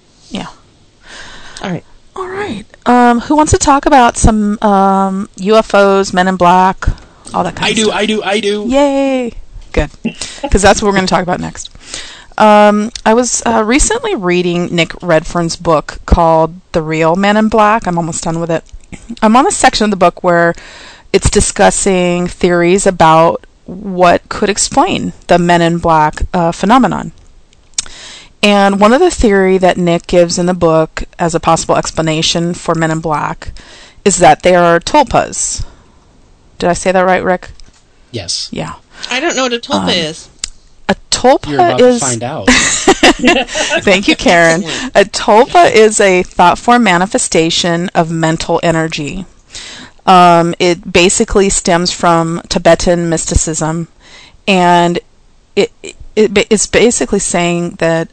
All right. Who wants to talk about some UFOs, Men in Black, all that kind of stuff? I do. Yay! Good, because that's what we're going to talk about next. I was recently reading Nick Redfern's book called The Real Men in Black. I'm almost done with it. I'm on a section of the book where it's discussing theories about what could explain the Men in Black phenomenon. And one of the theory that Nick gives in the book as a possible explanation for Men in Black is that they are tulpas. Did I say that right, Rick? Yes. Yeah. I don't know what a tulpa is. A tulpa You're about to find out. Thank you, Karen. A tulpa is a thought form manifestation of mental energy. It basically stems from Tibetan mysticism, and it's basically saying that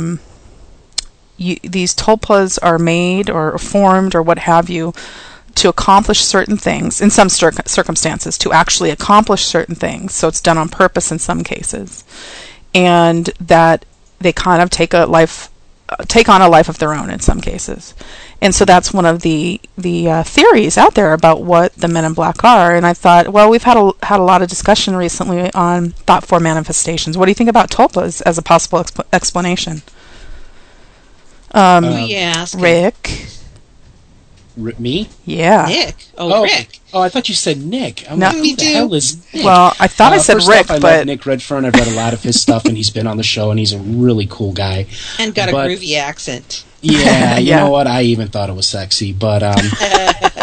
these tulpas are made or formed or what have you to accomplish certain things, in some circumstances, to actually accomplish certain things. So it's done on purpose in some cases. And that they kind of take on a life of their own in some cases. And so that's one of the theories out there about what the Men in Black are. And I thought, well, we've had a lot of discussion recently on thought form manifestations. What do you think about tulpas as a possible explanation? Rick? Me? Yeah. Nick. Oh, Rick. Oh, I thought you said Nick. No, who the hell is Nick? Well, I thought I said first Rick, off, I but love Nick Redfern. I've read a lot of his stuff, and he's been on the show, and he's a really cool guy. And got a groovy accent. Yeah, you know what? I even thought it was sexy, but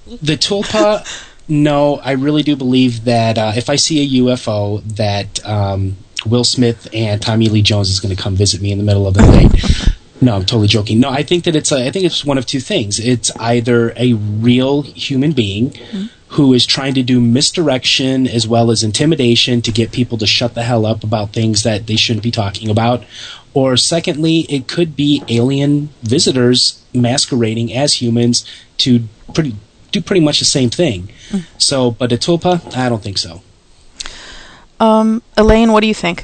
The tulpa, no, I really do believe that if I see a UFO, that Will Smith and Tommy Lee Jones is going to come visit me in the middle of the night. No, I'm totally joking. No, I think that I think it's one of two things. It's either a real human being who is trying to do misdirection as well as intimidation to get people to shut the hell up about things that they shouldn't be talking about. Or secondly, it could be alien visitors masquerading as humans to do pretty much the same thing. So, but a tulpa, I don't think so. Elaine, what do you think?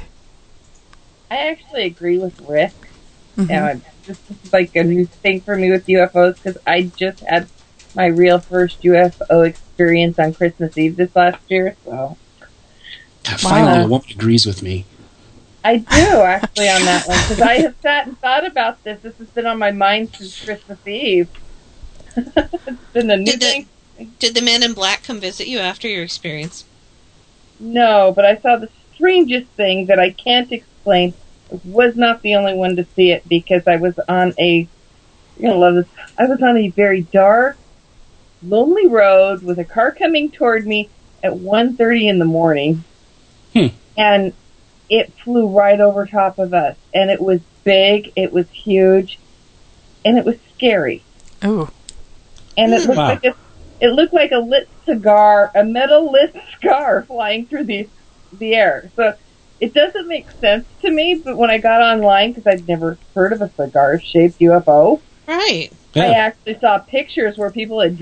I actually agree with Rick. This is like a new thing for me with UFOs because I just had my real first UFO experience on Christmas Eve this last year. So finally, a woman agrees with me. I do actually on that one because I have sat and thought about this. This has been on my mind since Christmas Eve. It's been a new thing. Did the Men in Black come visit you after your experience? No, but I saw the strangest thing that I can't explain. I was not the only one to see it because I was on you're going to love this. I was on a very dark, lonely road with a car coming toward me at 1:30 in the morning. And it flew right over top of us. And it was big, it was huge, and it was scary. Ooh. And it looked like a lit cigar, a metal lit cigar flying through the air. So it doesn't make sense to me, but when I got online, because I'd never heard of a cigar-shaped UFO, right? I actually saw pictures where people had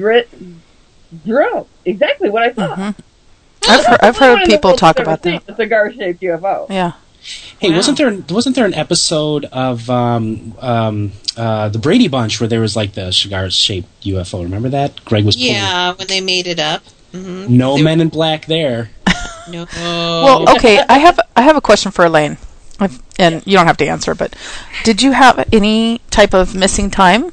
drew exactly what I saw. I've heard people talk about that. A cigar-shaped UFO. Yeah. Hey, wasn't there an episode of the Brady Bunch where there was like the cigar-shaped UFO? Remember that? Greg was when they made it up. No Men in Black there. No. Well, okay. I have a question for Elaine, and you don't have to answer. But did you have any type of missing time?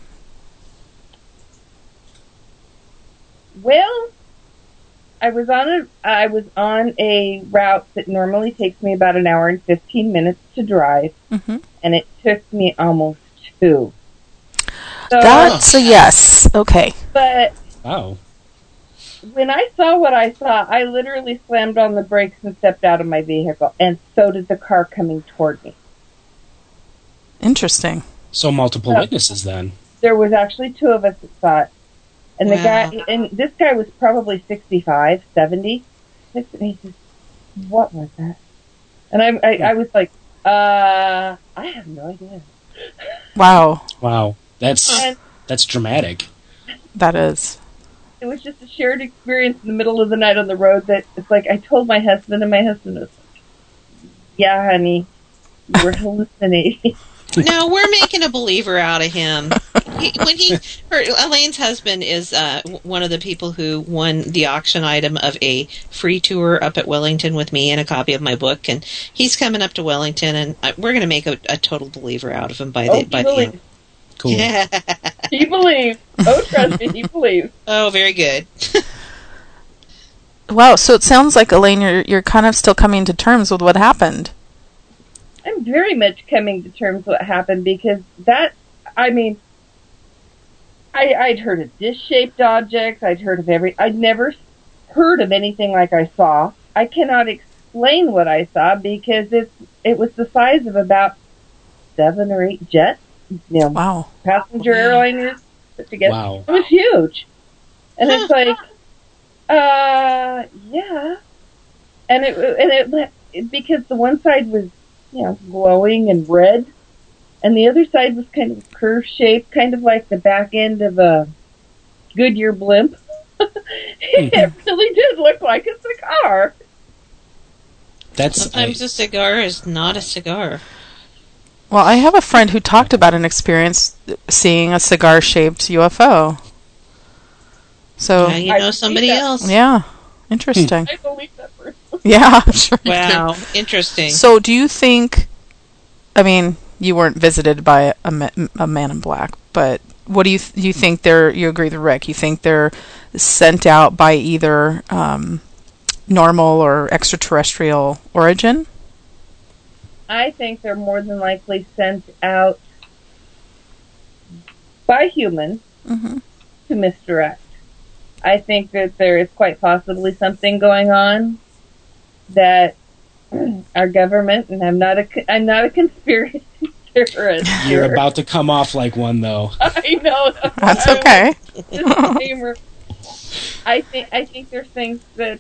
Well, I was on a route that normally takes me about an hour and 15 minutes to drive, and it took me almost 2. So, that's a yes. Okay. But wow. When I saw what I saw, I literally slammed on the brakes and stepped out of my vehicle, and so did the car coming toward me. Interesting. So multiple witnesses then. There was actually 2 of us that saw it. And this guy was probably 65, 70. And he says, "What was that?" And I was like, I have no idea. Wow. That's dramatic. That is. It was just a shared experience in the middle of the night on the road that it's like I told my husband, and my husband was like, "Yeah, honey, you were hallucinating." No, we're making a believer out of him. Elaine's husband is one of the people who won the auction item of a free tour up at Wellington with me and a copy of my book, and he's coming up to Wellington, and we're going to make a total believer out of him by the end. Cool. Yeah. He believes. Oh, trust me, he believes. Oh, very good. Wow, so it sounds like, Elaine, you're kind of still coming to terms with what happened. I'm very much coming to terms with what happened because I'd heard of dish-shaped objects. I'd never heard of anything like I saw. I cannot explain what I saw because it was the size of about 7 or 8 jets. Wow. Passenger airliners put together. Wow. It was huge. And it's like, yeah. And it because the one side was, glowing and red, and the other side was kind of curve shaped, kind of like the back end of a Goodyear blimp. It really did look like a cigar. Sometimes a cigar is not a cigar. Well, I have a friend who talked about an experience seeing a cigar-shaped UFO. So now you know somebody else. Yeah, interesting. I believe that person. Yeah, I'm sure. Wow, interesting. So, do you think? I mean, you weren't visited by a man in black, but what do you think they're? You agree with Rick? You think they're sent out by either normal or extraterrestrial origin? I think they're more than likely sent out by humans to misdirect. I think that there is quite possibly something going on that our government, and I'm not a conspiracy theorist. You're about to come off like one, though. I know. That's okay. I think there's things that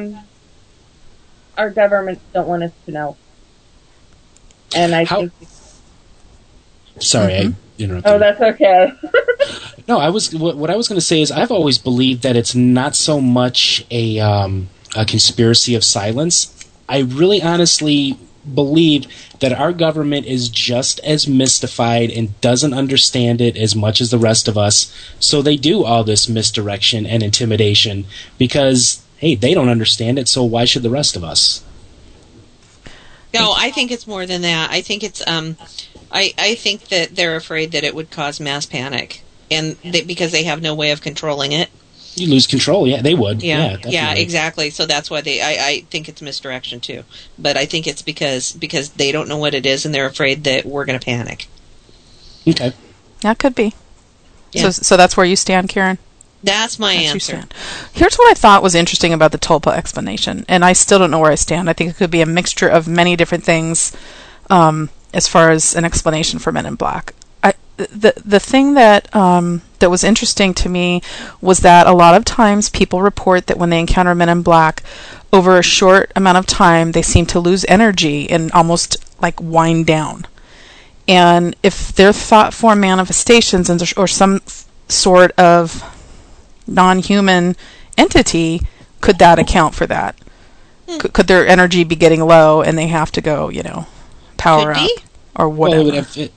our governments don't want us to know, and I think. Sorry, I interrupted. Oh, that's okay. No, what I was going to say is I've always believed that it's not so much a conspiracy of silence. I really honestly believe that our government is just as mystified and doesn't understand it as much as the rest of us. So they do all this misdirection and intimidation because, hey, they don't understand it, so why should the rest of us? No, I think it's more than that. I think it's I think that they're afraid that it would cause mass panic, and because they have no way of controlling it. You lose control, yeah, they would. Yeah, Yeah, exactly. So that's why I think it's misdirection too. But I think it's because they don't know what it is, and they're afraid that we're going to panic. Okay. That could be. Yeah. So that's where you stand, Karen? That's my answer. Here's what I thought was interesting about the tulpa explanation, and I still don't know where I stand. I think it could be a mixture of many different things as far as an explanation for Men in Black. The thing that that was interesting to me was that a lot of times people report that when they encounter Men in Black, over a short amount of time, they seem to lose energy and almost like wind down. And if they're thought form manifestations or some sort of non-human entity, could that account for that? Could their energy be getting low and they have to go, power up or whatever? Well,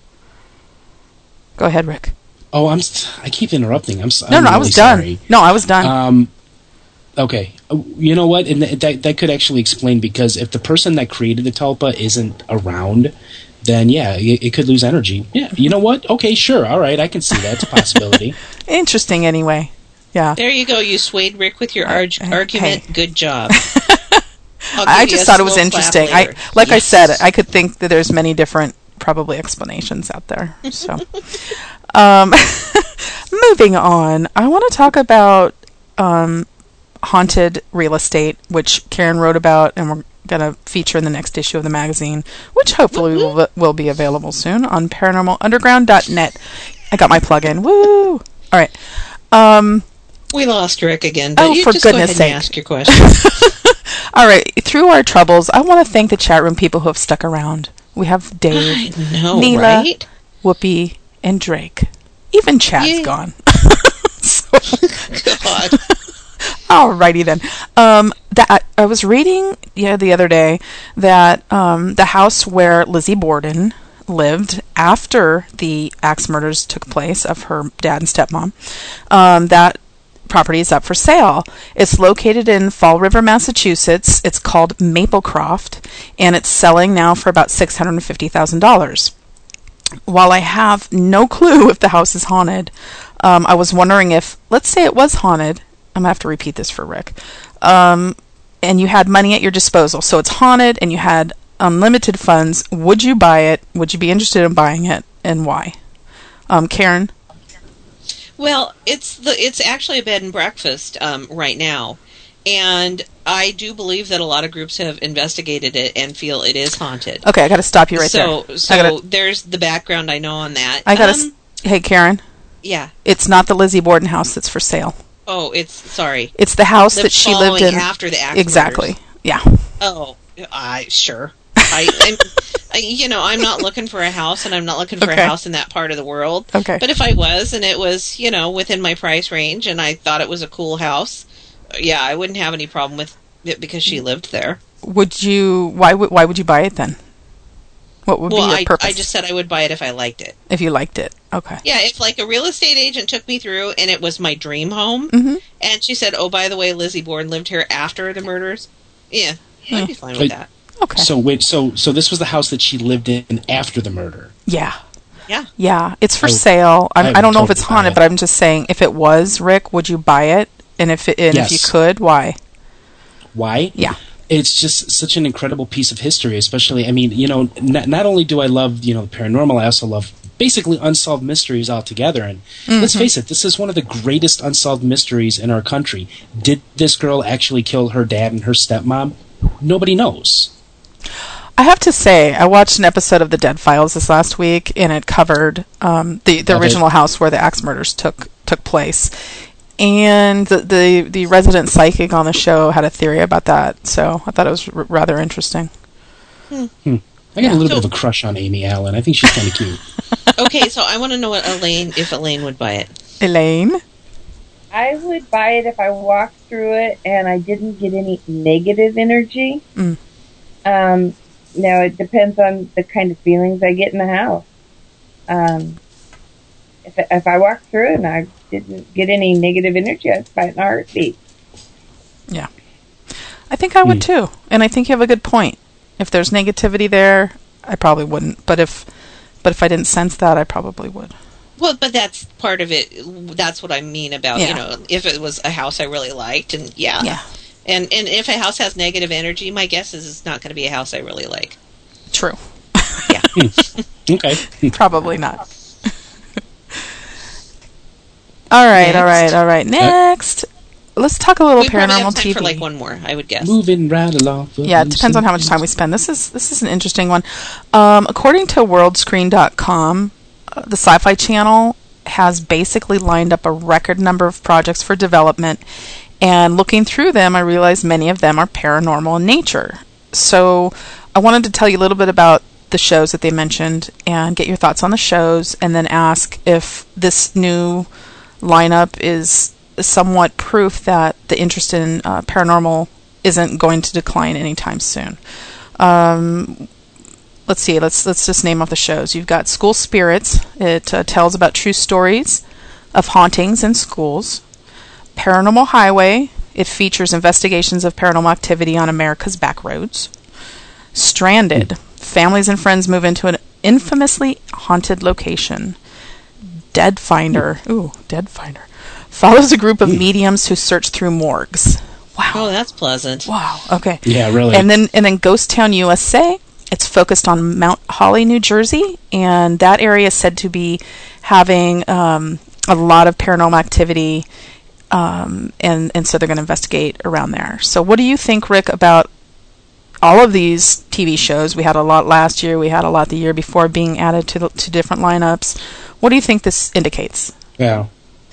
Go ahead, Rick. Oh, I keep interrupting. No, I was done. No, I was done. Okay. You know what? And that could actually explain, because if the person that created the tulpa isn't around, then yeah, it could lose energy. Yeah. You know what? Okay, sure. All right. I can see that. It's a possibility. Interesting anyway. Yeah. There you go. You swayed Rick with your argument. Hey. Good job. I just thought it was interesting. I said, I could think that there's many different probably explanations out there. So, moving on, I want to talk about haunted real estate, which Karen wrote about, and we're going to feature in the next issue of the magazine, which hopefully will be available soon on paranormalunderground.net. I got my plug-in. Woo! All right. We lost Rick again, but you for just goodness go ahead and sake. ask your question. All right. Through our troubles, I want to thank the chat room people who have stuck around. We have Dave, Neela, right? Whoopi, and Drake. Even Chad's gone. God. Alrighty then. That I was reading the other day that the house where Lizzie Borden lived after the axe murders took place of her dad and stepmom, that property is up for sale. It's located in Fall River, Massachusetts. It's called Maplecroft, and it's selling now for about $650,000. While I have no clue if the house is haunted, I was wondering if, let's say it was haunted, I'm going to have to repeat this for Rick, and you had money at your disposal. So it's haunted and you had unlimited funds. Would you buy it? Would you be interested in buying it, and why? Karen? Well, it's actually a bed and breakfast right now, and I do believe that a lot of groups have investigated it and feel it is haunted. Okay, I got to stop you right there. So there's the background I know on that. Hey, Karen. Yeah. It's not the Lizzie Borden house that's for sale. Oh, sorry. It's the house that she lived in after the axe exactly. murders. Yeah. Oh, sure. I'm not looking for a house, and I'm not looking for a house in that part of the world. Okay. But if I was, and it was, within my price range, and I thought it was a cool house, yeah, I wouldn't have any problem with it because she lived there. Would you? Why would you buy it then? What would be your purpose? I just said I would buy it if I liked it. If you liked it, okay. Yeah, if like a real estate agent took me through and it was my dream home, and she said, "Oh, by the way, Lizzie Borden lived here after the murders," yeah, I'd be fine with that. Okay. So wait, so this was the house that she lived in after the murder. Yeah. Yeah. Yeah, it's for sale. I don't know if it's haunted, but I'm just saying, if it was, Rick, would you buy it? And if you could, why? Why? Yeah. It's just such an incredible piece of history, especially, not only do I love, the paranormal, I also love basically unsolved mysteries altogether. And let's face it, this is one of the greatest unsolved mysteries in our country. Did this girl actually kill her dad and her stepmom? Nobody knows. I have to say, I watched an episode of The Dead Files this last week, and it covered the original house where the axe murders took place. And the resident psychic on the show had a theory about that, so I thought it was rather interesting. I got a little bit of a crush on Amy Allen. I think she's kind of cute. Okay, so I want to know if Elaine would buy it. Elaine? I would buy it if I walked through it and I didn't get any negative energy. Now, it depends on the kind of feelings I get in the house. If I walked through it and I didn't get any negative energy, I'd buy it in a heartbeat. Yeah. I think I would too. And I think you have a good point. If there's negativity there, I probably wouldn't. But if I didn't sense that, I probably would. Well, but that's part of it. That's what I mean about, if it was a house I really liked, and And if a house has negative energy, my guess is it's not going to be a house I really like. True. Yeah. Okay. Probably not. All right. Next, let's talk a little we paranormal have time TV. For like one more, I would guess. Moving right along. Yeah, it depends on how much time we spend. This is an interesting one. According to worldscreen.com, the Sci-Fi Channel has basically lined up a record number of projects for development, and looking through them, I realized many of them are paranormal in nature. So I wanted to tell you a little bit about the shows that they mentioned and get your thoughts on the shows, and then ask if this new lineup is somewhat proof that the interest in paranormal isn't going to decline anytime soon. Let's see. Let's just name off the shows. You've got School Spirits. It tells about true stories of hauntings in schools. Paranormal Highway. It features investigations of paranormal activity on America's back roads. Stranded. Families and friends move into an infamously haunted location. Dead Finder. Ooh, Dead Finder. Follows a group of mediums who search through morgues. Wow. Oh, that's pleasant. Wow. Okay. Yeah, really. And then Ghost Town, USA. It's focused on Mount Holly, New Jersey, and that area is said to be having a lot of paranormal activity, and so they're going to investigate around there. So what do you think, Rick, about all of these TV shows? We had a lot last year, we had a lot the year before being added to different lineups. What do you think this indicates? Yeah.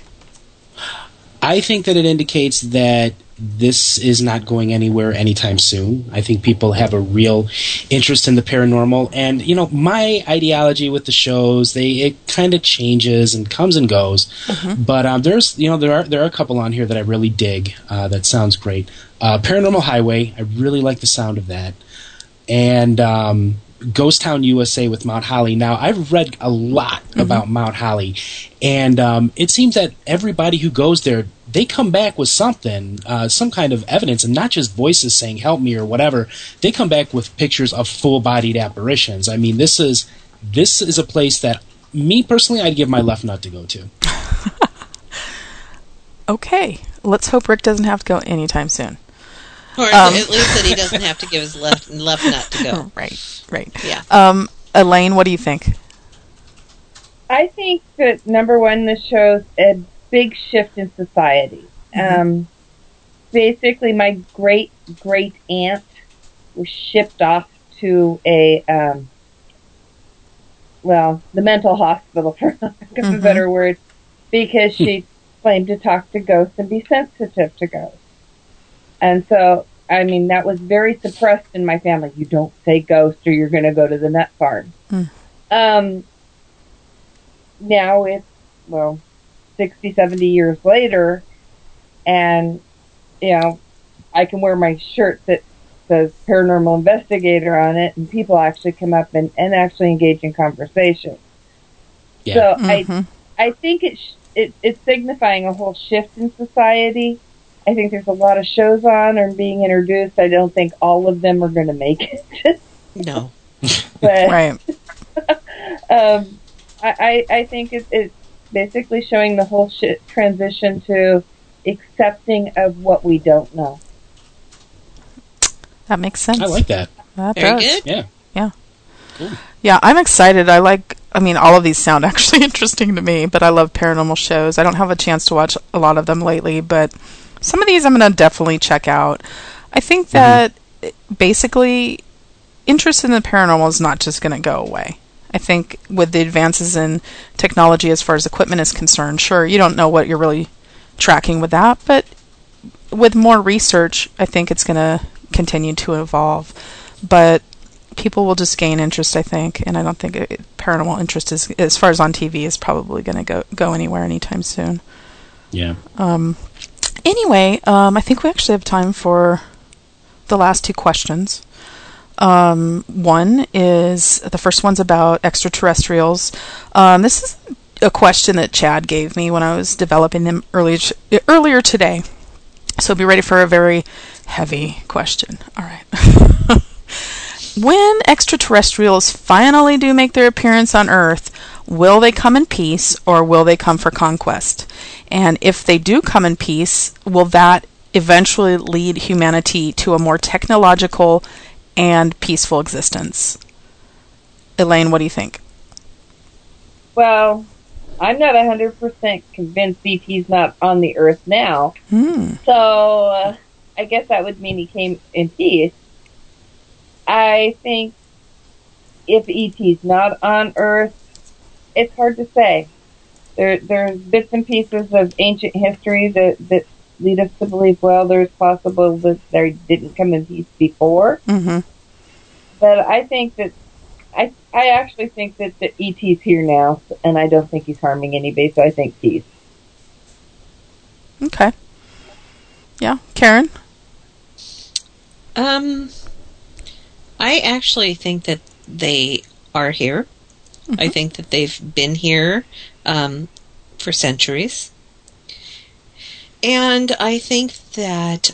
I think that it indicates that this is not going anywhere anytime soon. I think people have a real interest in the paranormal, and my ideology with the shows, it kind of changes and comes and goes. But there are a couple on here that I really dig. That sounds great. Paranormal Highway, I really like the sound of that, and Ghost Town USA with Mount Holly. Now, I've read a lot about Mount Holly, and it seems that everybody who goes there, they come back with something, some kind of evidence, and not just voices saying, help me or whatever. They come back with pictures of full-bodied apparitions. I mean, this is a place that, me personally, I'd give my left nut to go to. Okay. Let's hope Rick doesn't have to go anytime soon. Or at least that he doesn't have to give his left nut to go. Right. Yeah. Elaine, what do you think? I think that, number one, this shows a big shift in society. Basically, my great aunt was shipped off to the mental hospital, for lack of a better word, because she claimed to talk to ghosts and be sensitive to ghosts. And so, I mean, that was very suppressed in my family. You don't say ghost or you're going to go to the nut farm. Now it's, 60, 70 years later, and, I can wear my shirt that says paranormal investigator on it, and people actually come up and actually engage in conversation. Yeah. So I think it's signifying a whole shift in society. I think there's a lot of shows on or being introduced. I don't think all of them are going to make it. No. But, right. I think it's basically showing the whole transition to accepting of what we don't know. That makes sense. I like that. That Very does. good. Yeah. Cool. Yeah, I'm excited. I like I mean, all of these sound actually interesting to me, but I love paranormal shows. I don't have a chance to watch a lot of them lately, but some of these I'm going to definitely check out. I think that basically interest in the paranormal is not just going to go away. I think with the advances in technology as far as equipment is concerned, sure, you don't know what you're really tracking with that, but with more research, I think it's going to continue to evolve. But people will just gain interest, I think, and I don't think paranormal interest is, as far as on TV, is probably going to go anywhere anytime soon. Yeah. Anyway, I think we actually have time for the last two questions. One is, the first one's about extraterrestrials. This is a question that Chad gave me when I was developing them earlier today. So be ready for a very heavy question. All right. When extraterrestrials finally do make their appearance on Earth, will they come in peace or will they come for conquest? And if they do come in peace, will that eventually lead humanity to a more technological and peaceful existence? Elaine, what do you think? Well, I'm not 100% convinced ET's not on the Earth now. So I guess that would mean he came in peace. I think if ET's not on Earth, it's hard to say. There's bits and pieces of ancient history that lead us to believe, well, there's possible that they didn't come in peace before. Mm-hmm. But I think that I actually think that the ET's here now, and I don't think he's harming anybody, so I think peace. Okay. Yeah. Karen? I actually think that they are here. Mm-hmm. I think that they've been here for centuries. And I think that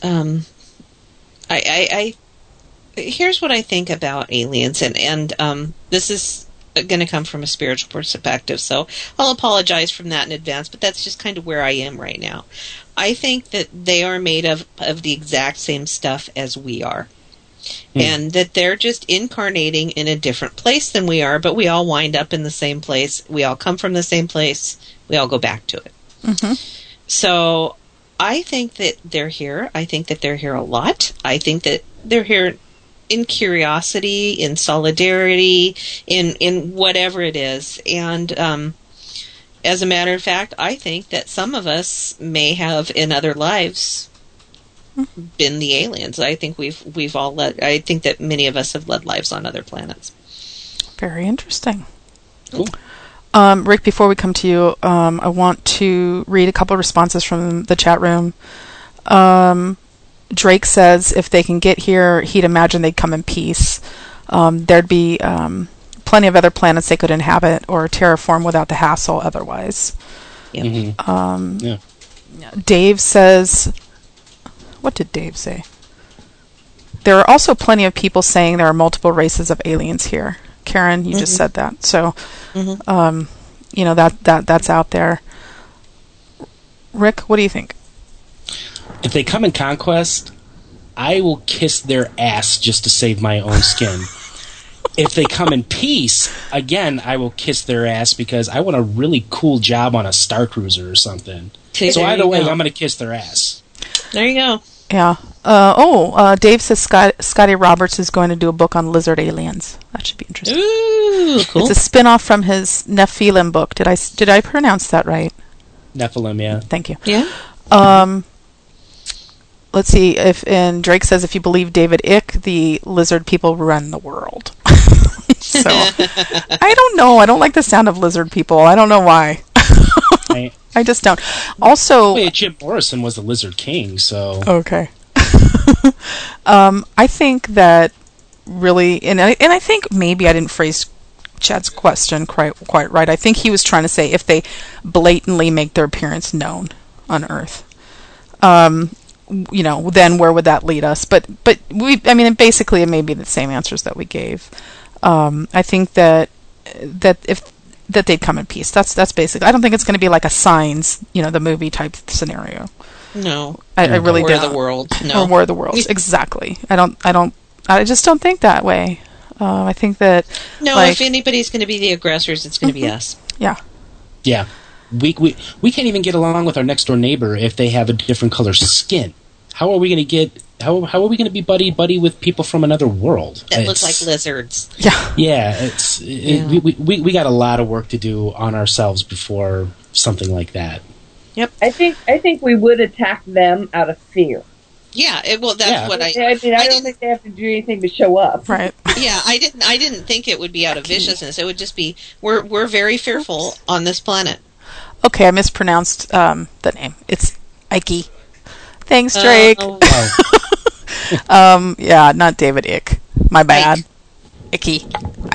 here's what I think about aliens, and this is going to come from a spiritual perspective, so I'll apologize from that in advance, but that's just kind of where I am right now. I think that they are made of the exact same stuff as we are. And that they're just incarnating in a different place than we are, but we all wind up in the same place. We all come from the same place. We all go back to it. Mm-hmm. So I think that they're here. I think that they're here a lot. I think that they're here in curiosity, in solidarity, in whatever it is. And as a matter of fact, I think that some of us may have in other lives been the aliens. I think we've all I think that many of us have led lives on other planets. Very interesting. Cool. Rick, before we come to you, I want to read a couple of responses from the chat room. Drake says if they can get here, he'd imagine they'd come in peace. There'd be plenty of other planets they could inhabit or terraform without the hassle otherwise. Yep. Mm-hmm. Dave says... What did Dave say? There are also plenty of people saying there are multiple races of aliens here. Karen, you just said that. So, that's out there. Rick, what do you think? If they come in conquest, I will kiss their ass just to save my own skin. If they come in peace, again, I will kiss their ass because I want a really cool job on a Star Cruiser or something. So either way, I'm going to kiss their ass. There you go. Yeah. Dave says Scotty Roberts is going to do a book on lizard aliens. That should be interesting. Ooh, cool. It's a spin-off from his Nephilim book. Did I pronounce that right? Nephilim, yeah. Thank you. Yeah. Let's see. And Drake says if you believe David Icke, the lizard people run the world. So I don't know. I don't like the sound of lizard people. I don't know why. I just don't. Also, wait, Jim Morrison was the Lizard King, so okay. I think that really, and I think maybe I didn't phrase Chad's question quite right. I think he was trying to say if they blatantly make their appearance known on Earth, then where would that lead us? But basically, it may be the same answers that we gave. I think that they'd come in peace. That's basically. I don't think it's going to be like a Signs, the movie type scenario. No, I really don't. War of the World. No, or War of the Worlds. Exactly. I just don't think that way. I think that No, if anybody's going to be the aggressors, it's going to be us. Yeah. Yeah. We can't even get along with our next door neighbor if they have a different color skin. How are we going to get? How are we going to be buddy with people from another world that look like lizards? Yeah. We got a lot of work to do on ourselves before something like that. Yep. I think we would attack them out of fear. Yeah, that's what I mean, I don't think they have to do anything to show up. Right. Yeah, I didn't think it would be out of viciousness. It would just be we're very fearful on this planet. Okay, I mispronounced the name. It's Ike. Thanks, Drake. Yeah, not David Icke. My bad. Ike.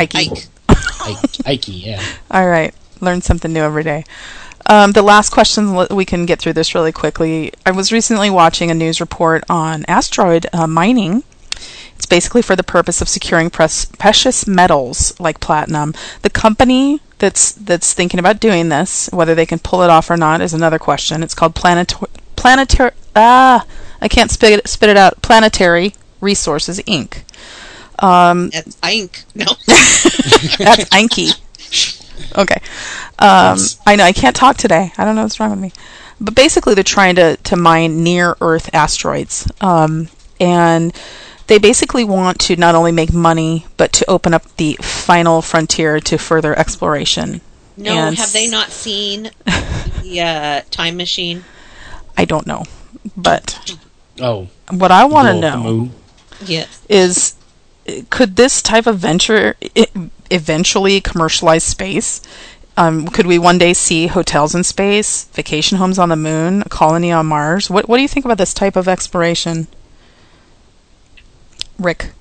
Ike, yeah. All right. Learn something new every day. The last question, we can get through this really quickly. I was recently watching a news report on asteroid mining. It's basically for the purpose of securing precious metals like platinum. The company that's thinking about doing this, whether they can pull it off or not, is another question. It's called Planetary. I can't spit it out. Planetary Resources Inc. That's Inc. No. That's Inky. Okay. I know, I can't talk today. I don't know what's wrong with me. But basically they're trying to mine near-Earth asteroids. And they basically want to not only make money, but to open up the final frontier to further exploration. No, and have they not seen the time machine? I don't know. But what I want to know is, could this type of venture eventually commercialize space? Could we one day see hotels in space, vacation homes on the moon, a colony on Mars? What do you think about this type of exploration, Rick?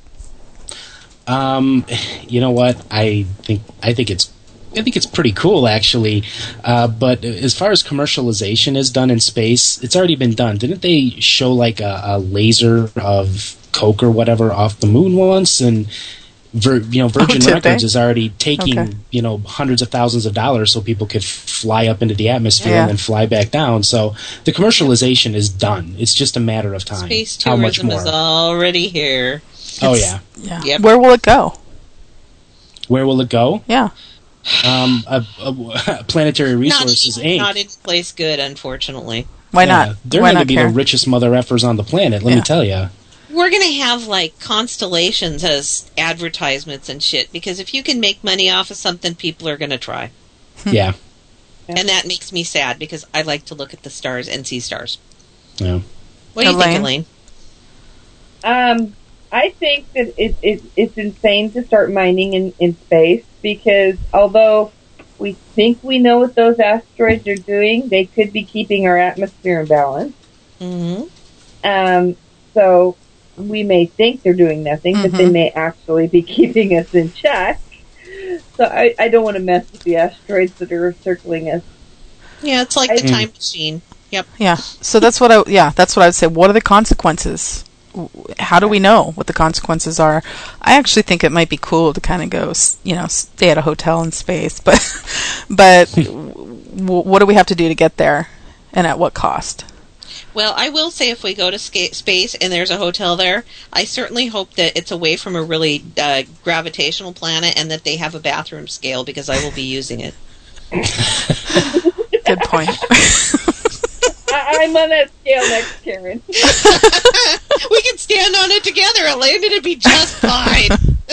You know what? I think it's pretty cool, actually. But as far as commercialization is done in space, it's already been done. Didn't they show like a laser of coke or whatever off the moon once? And Virgin Records is already taking hundreds of thousands of dollars so people could fly up into the atmosphere and then fly back down. So the commercialization is done. It's just a matter of time. Space tourism is already here. Yep. Where will it go? Where will it go? Yeah. Planetary Resources Inc. Not in place good, unfortunately. Why not? They're going to be the richest mother effers on the planet, let me tell you. We're going to have like constellations as advertisements and shit, because if you can make money off of something, people are going to try. Yeah. And that makes me sad because I like to look at the stars and see stars. Yeah. What do you think, Elaine? I think that it's insane to start mining in space, because although we think we know what those asteroids are doing, they could be keeping our atmosphere in balance. Mm-hmm. So we may think they're doing nothing, but they may actually be keeping us in check. So I don't want to mess with the asteroids that are circling us. Yeah, it's like the time machine. Yep. Yeah. So that's what I would say. What are the consequences? How do we know what the consequences are? I actually think it might be cool to kind of go, stay at a hotel in space, but what do we have to do to get there, and at what cost? Well, I will say if we go to space and there's a hotel there, I certainly hope that it's away from a really gravitational planet and that they have a bathroom scale, because I will be using it. Good point. I'm on that scale next, Karen. We can stand on it together, Elaine. It'd be just fine.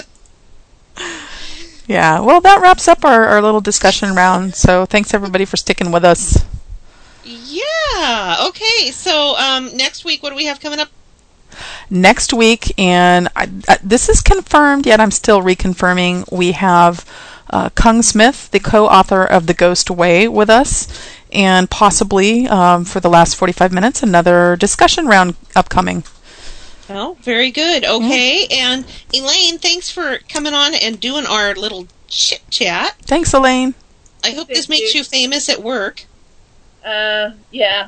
Yeah, well, that wraps up our little discussion round. So thanks, everybody, for sticking with us. Yeah, okay. So next week, what do we have coming up? Next week, and this is confirmed, yet I'm still reconfirming, we have Kung Smith, the co-author of The Ghost Way, with us, and possibly, for the last 45 minutes, another discussion round upcoming. Oh, very good. Okay, and Elaine, thanks for coming on and doing our little chit-chat. Thanks, Elaine. I hope this makes you famous at work. Yeah. Yeah.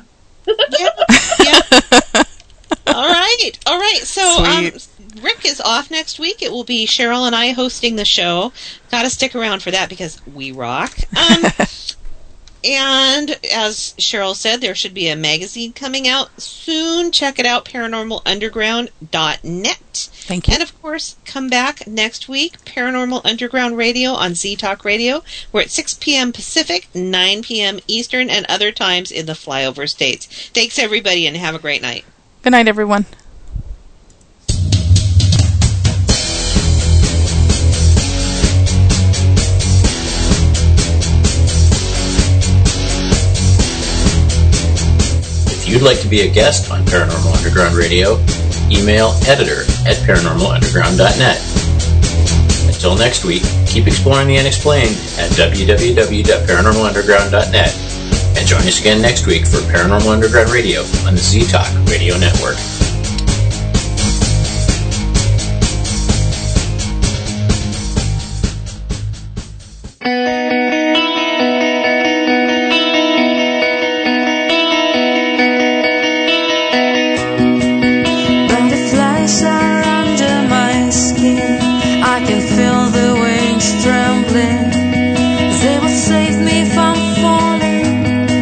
All right. So, Rick is off next week. It will be Cheryl and I hosting the show. Got to stick around for that because we rock. And as Cheryl said, there should be a magazine coming out soon. Check it out, paranormalunderground.net. Thank you. And of course, come back next week, Paranormal Underground Radio on Z-Talk Radio. We're at 6 p.m. Pacific, 9 p.m. Eastern, and other times in the flyover states. Thanks, everybody, and have a great night. Good night, everyone. If you'd like to be a guest on Paranormal Underground Radio, email editor@paranormalunderground.net. Until next week, keep exploring the unexplained at www.paranormalunderground.net, and join us again next week for Paranormal Underground Radio on the Z-Talk Radio Network. Butterflies are under my skin. I can feel the wings trembling. They will save me from falling.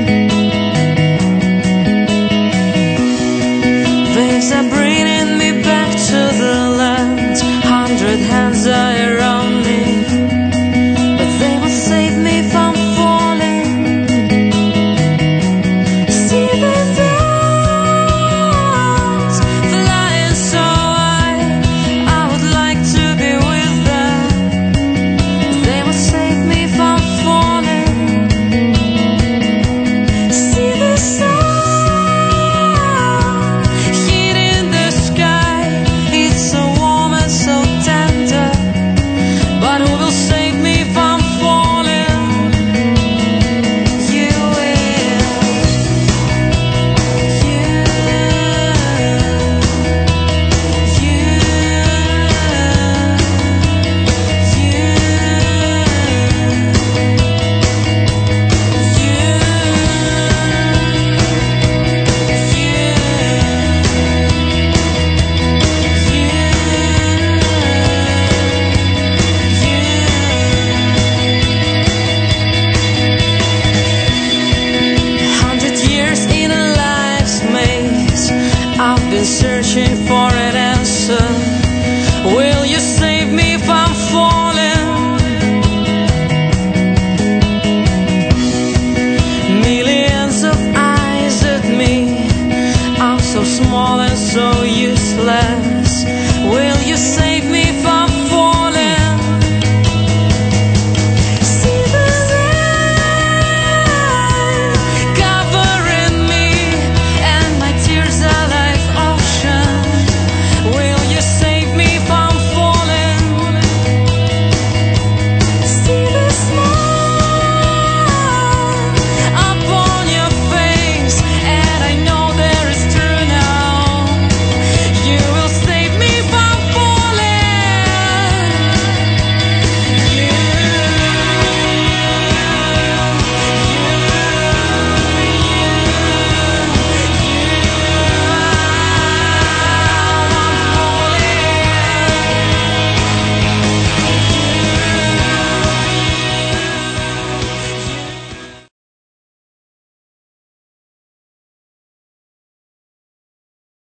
Waves are bringing me back to the land. 100 hands are around me, but they will save me from falling. See the birds flying so high. I would like to be with them. They will save me from falling. See the sun hitting the sky. It's so warm and so tender. But who will save me from falling? You will. Years in a life's maze, I've been searching for an answer. Will you save me from falling? Millions of eyes at me. I'm so small and so useless.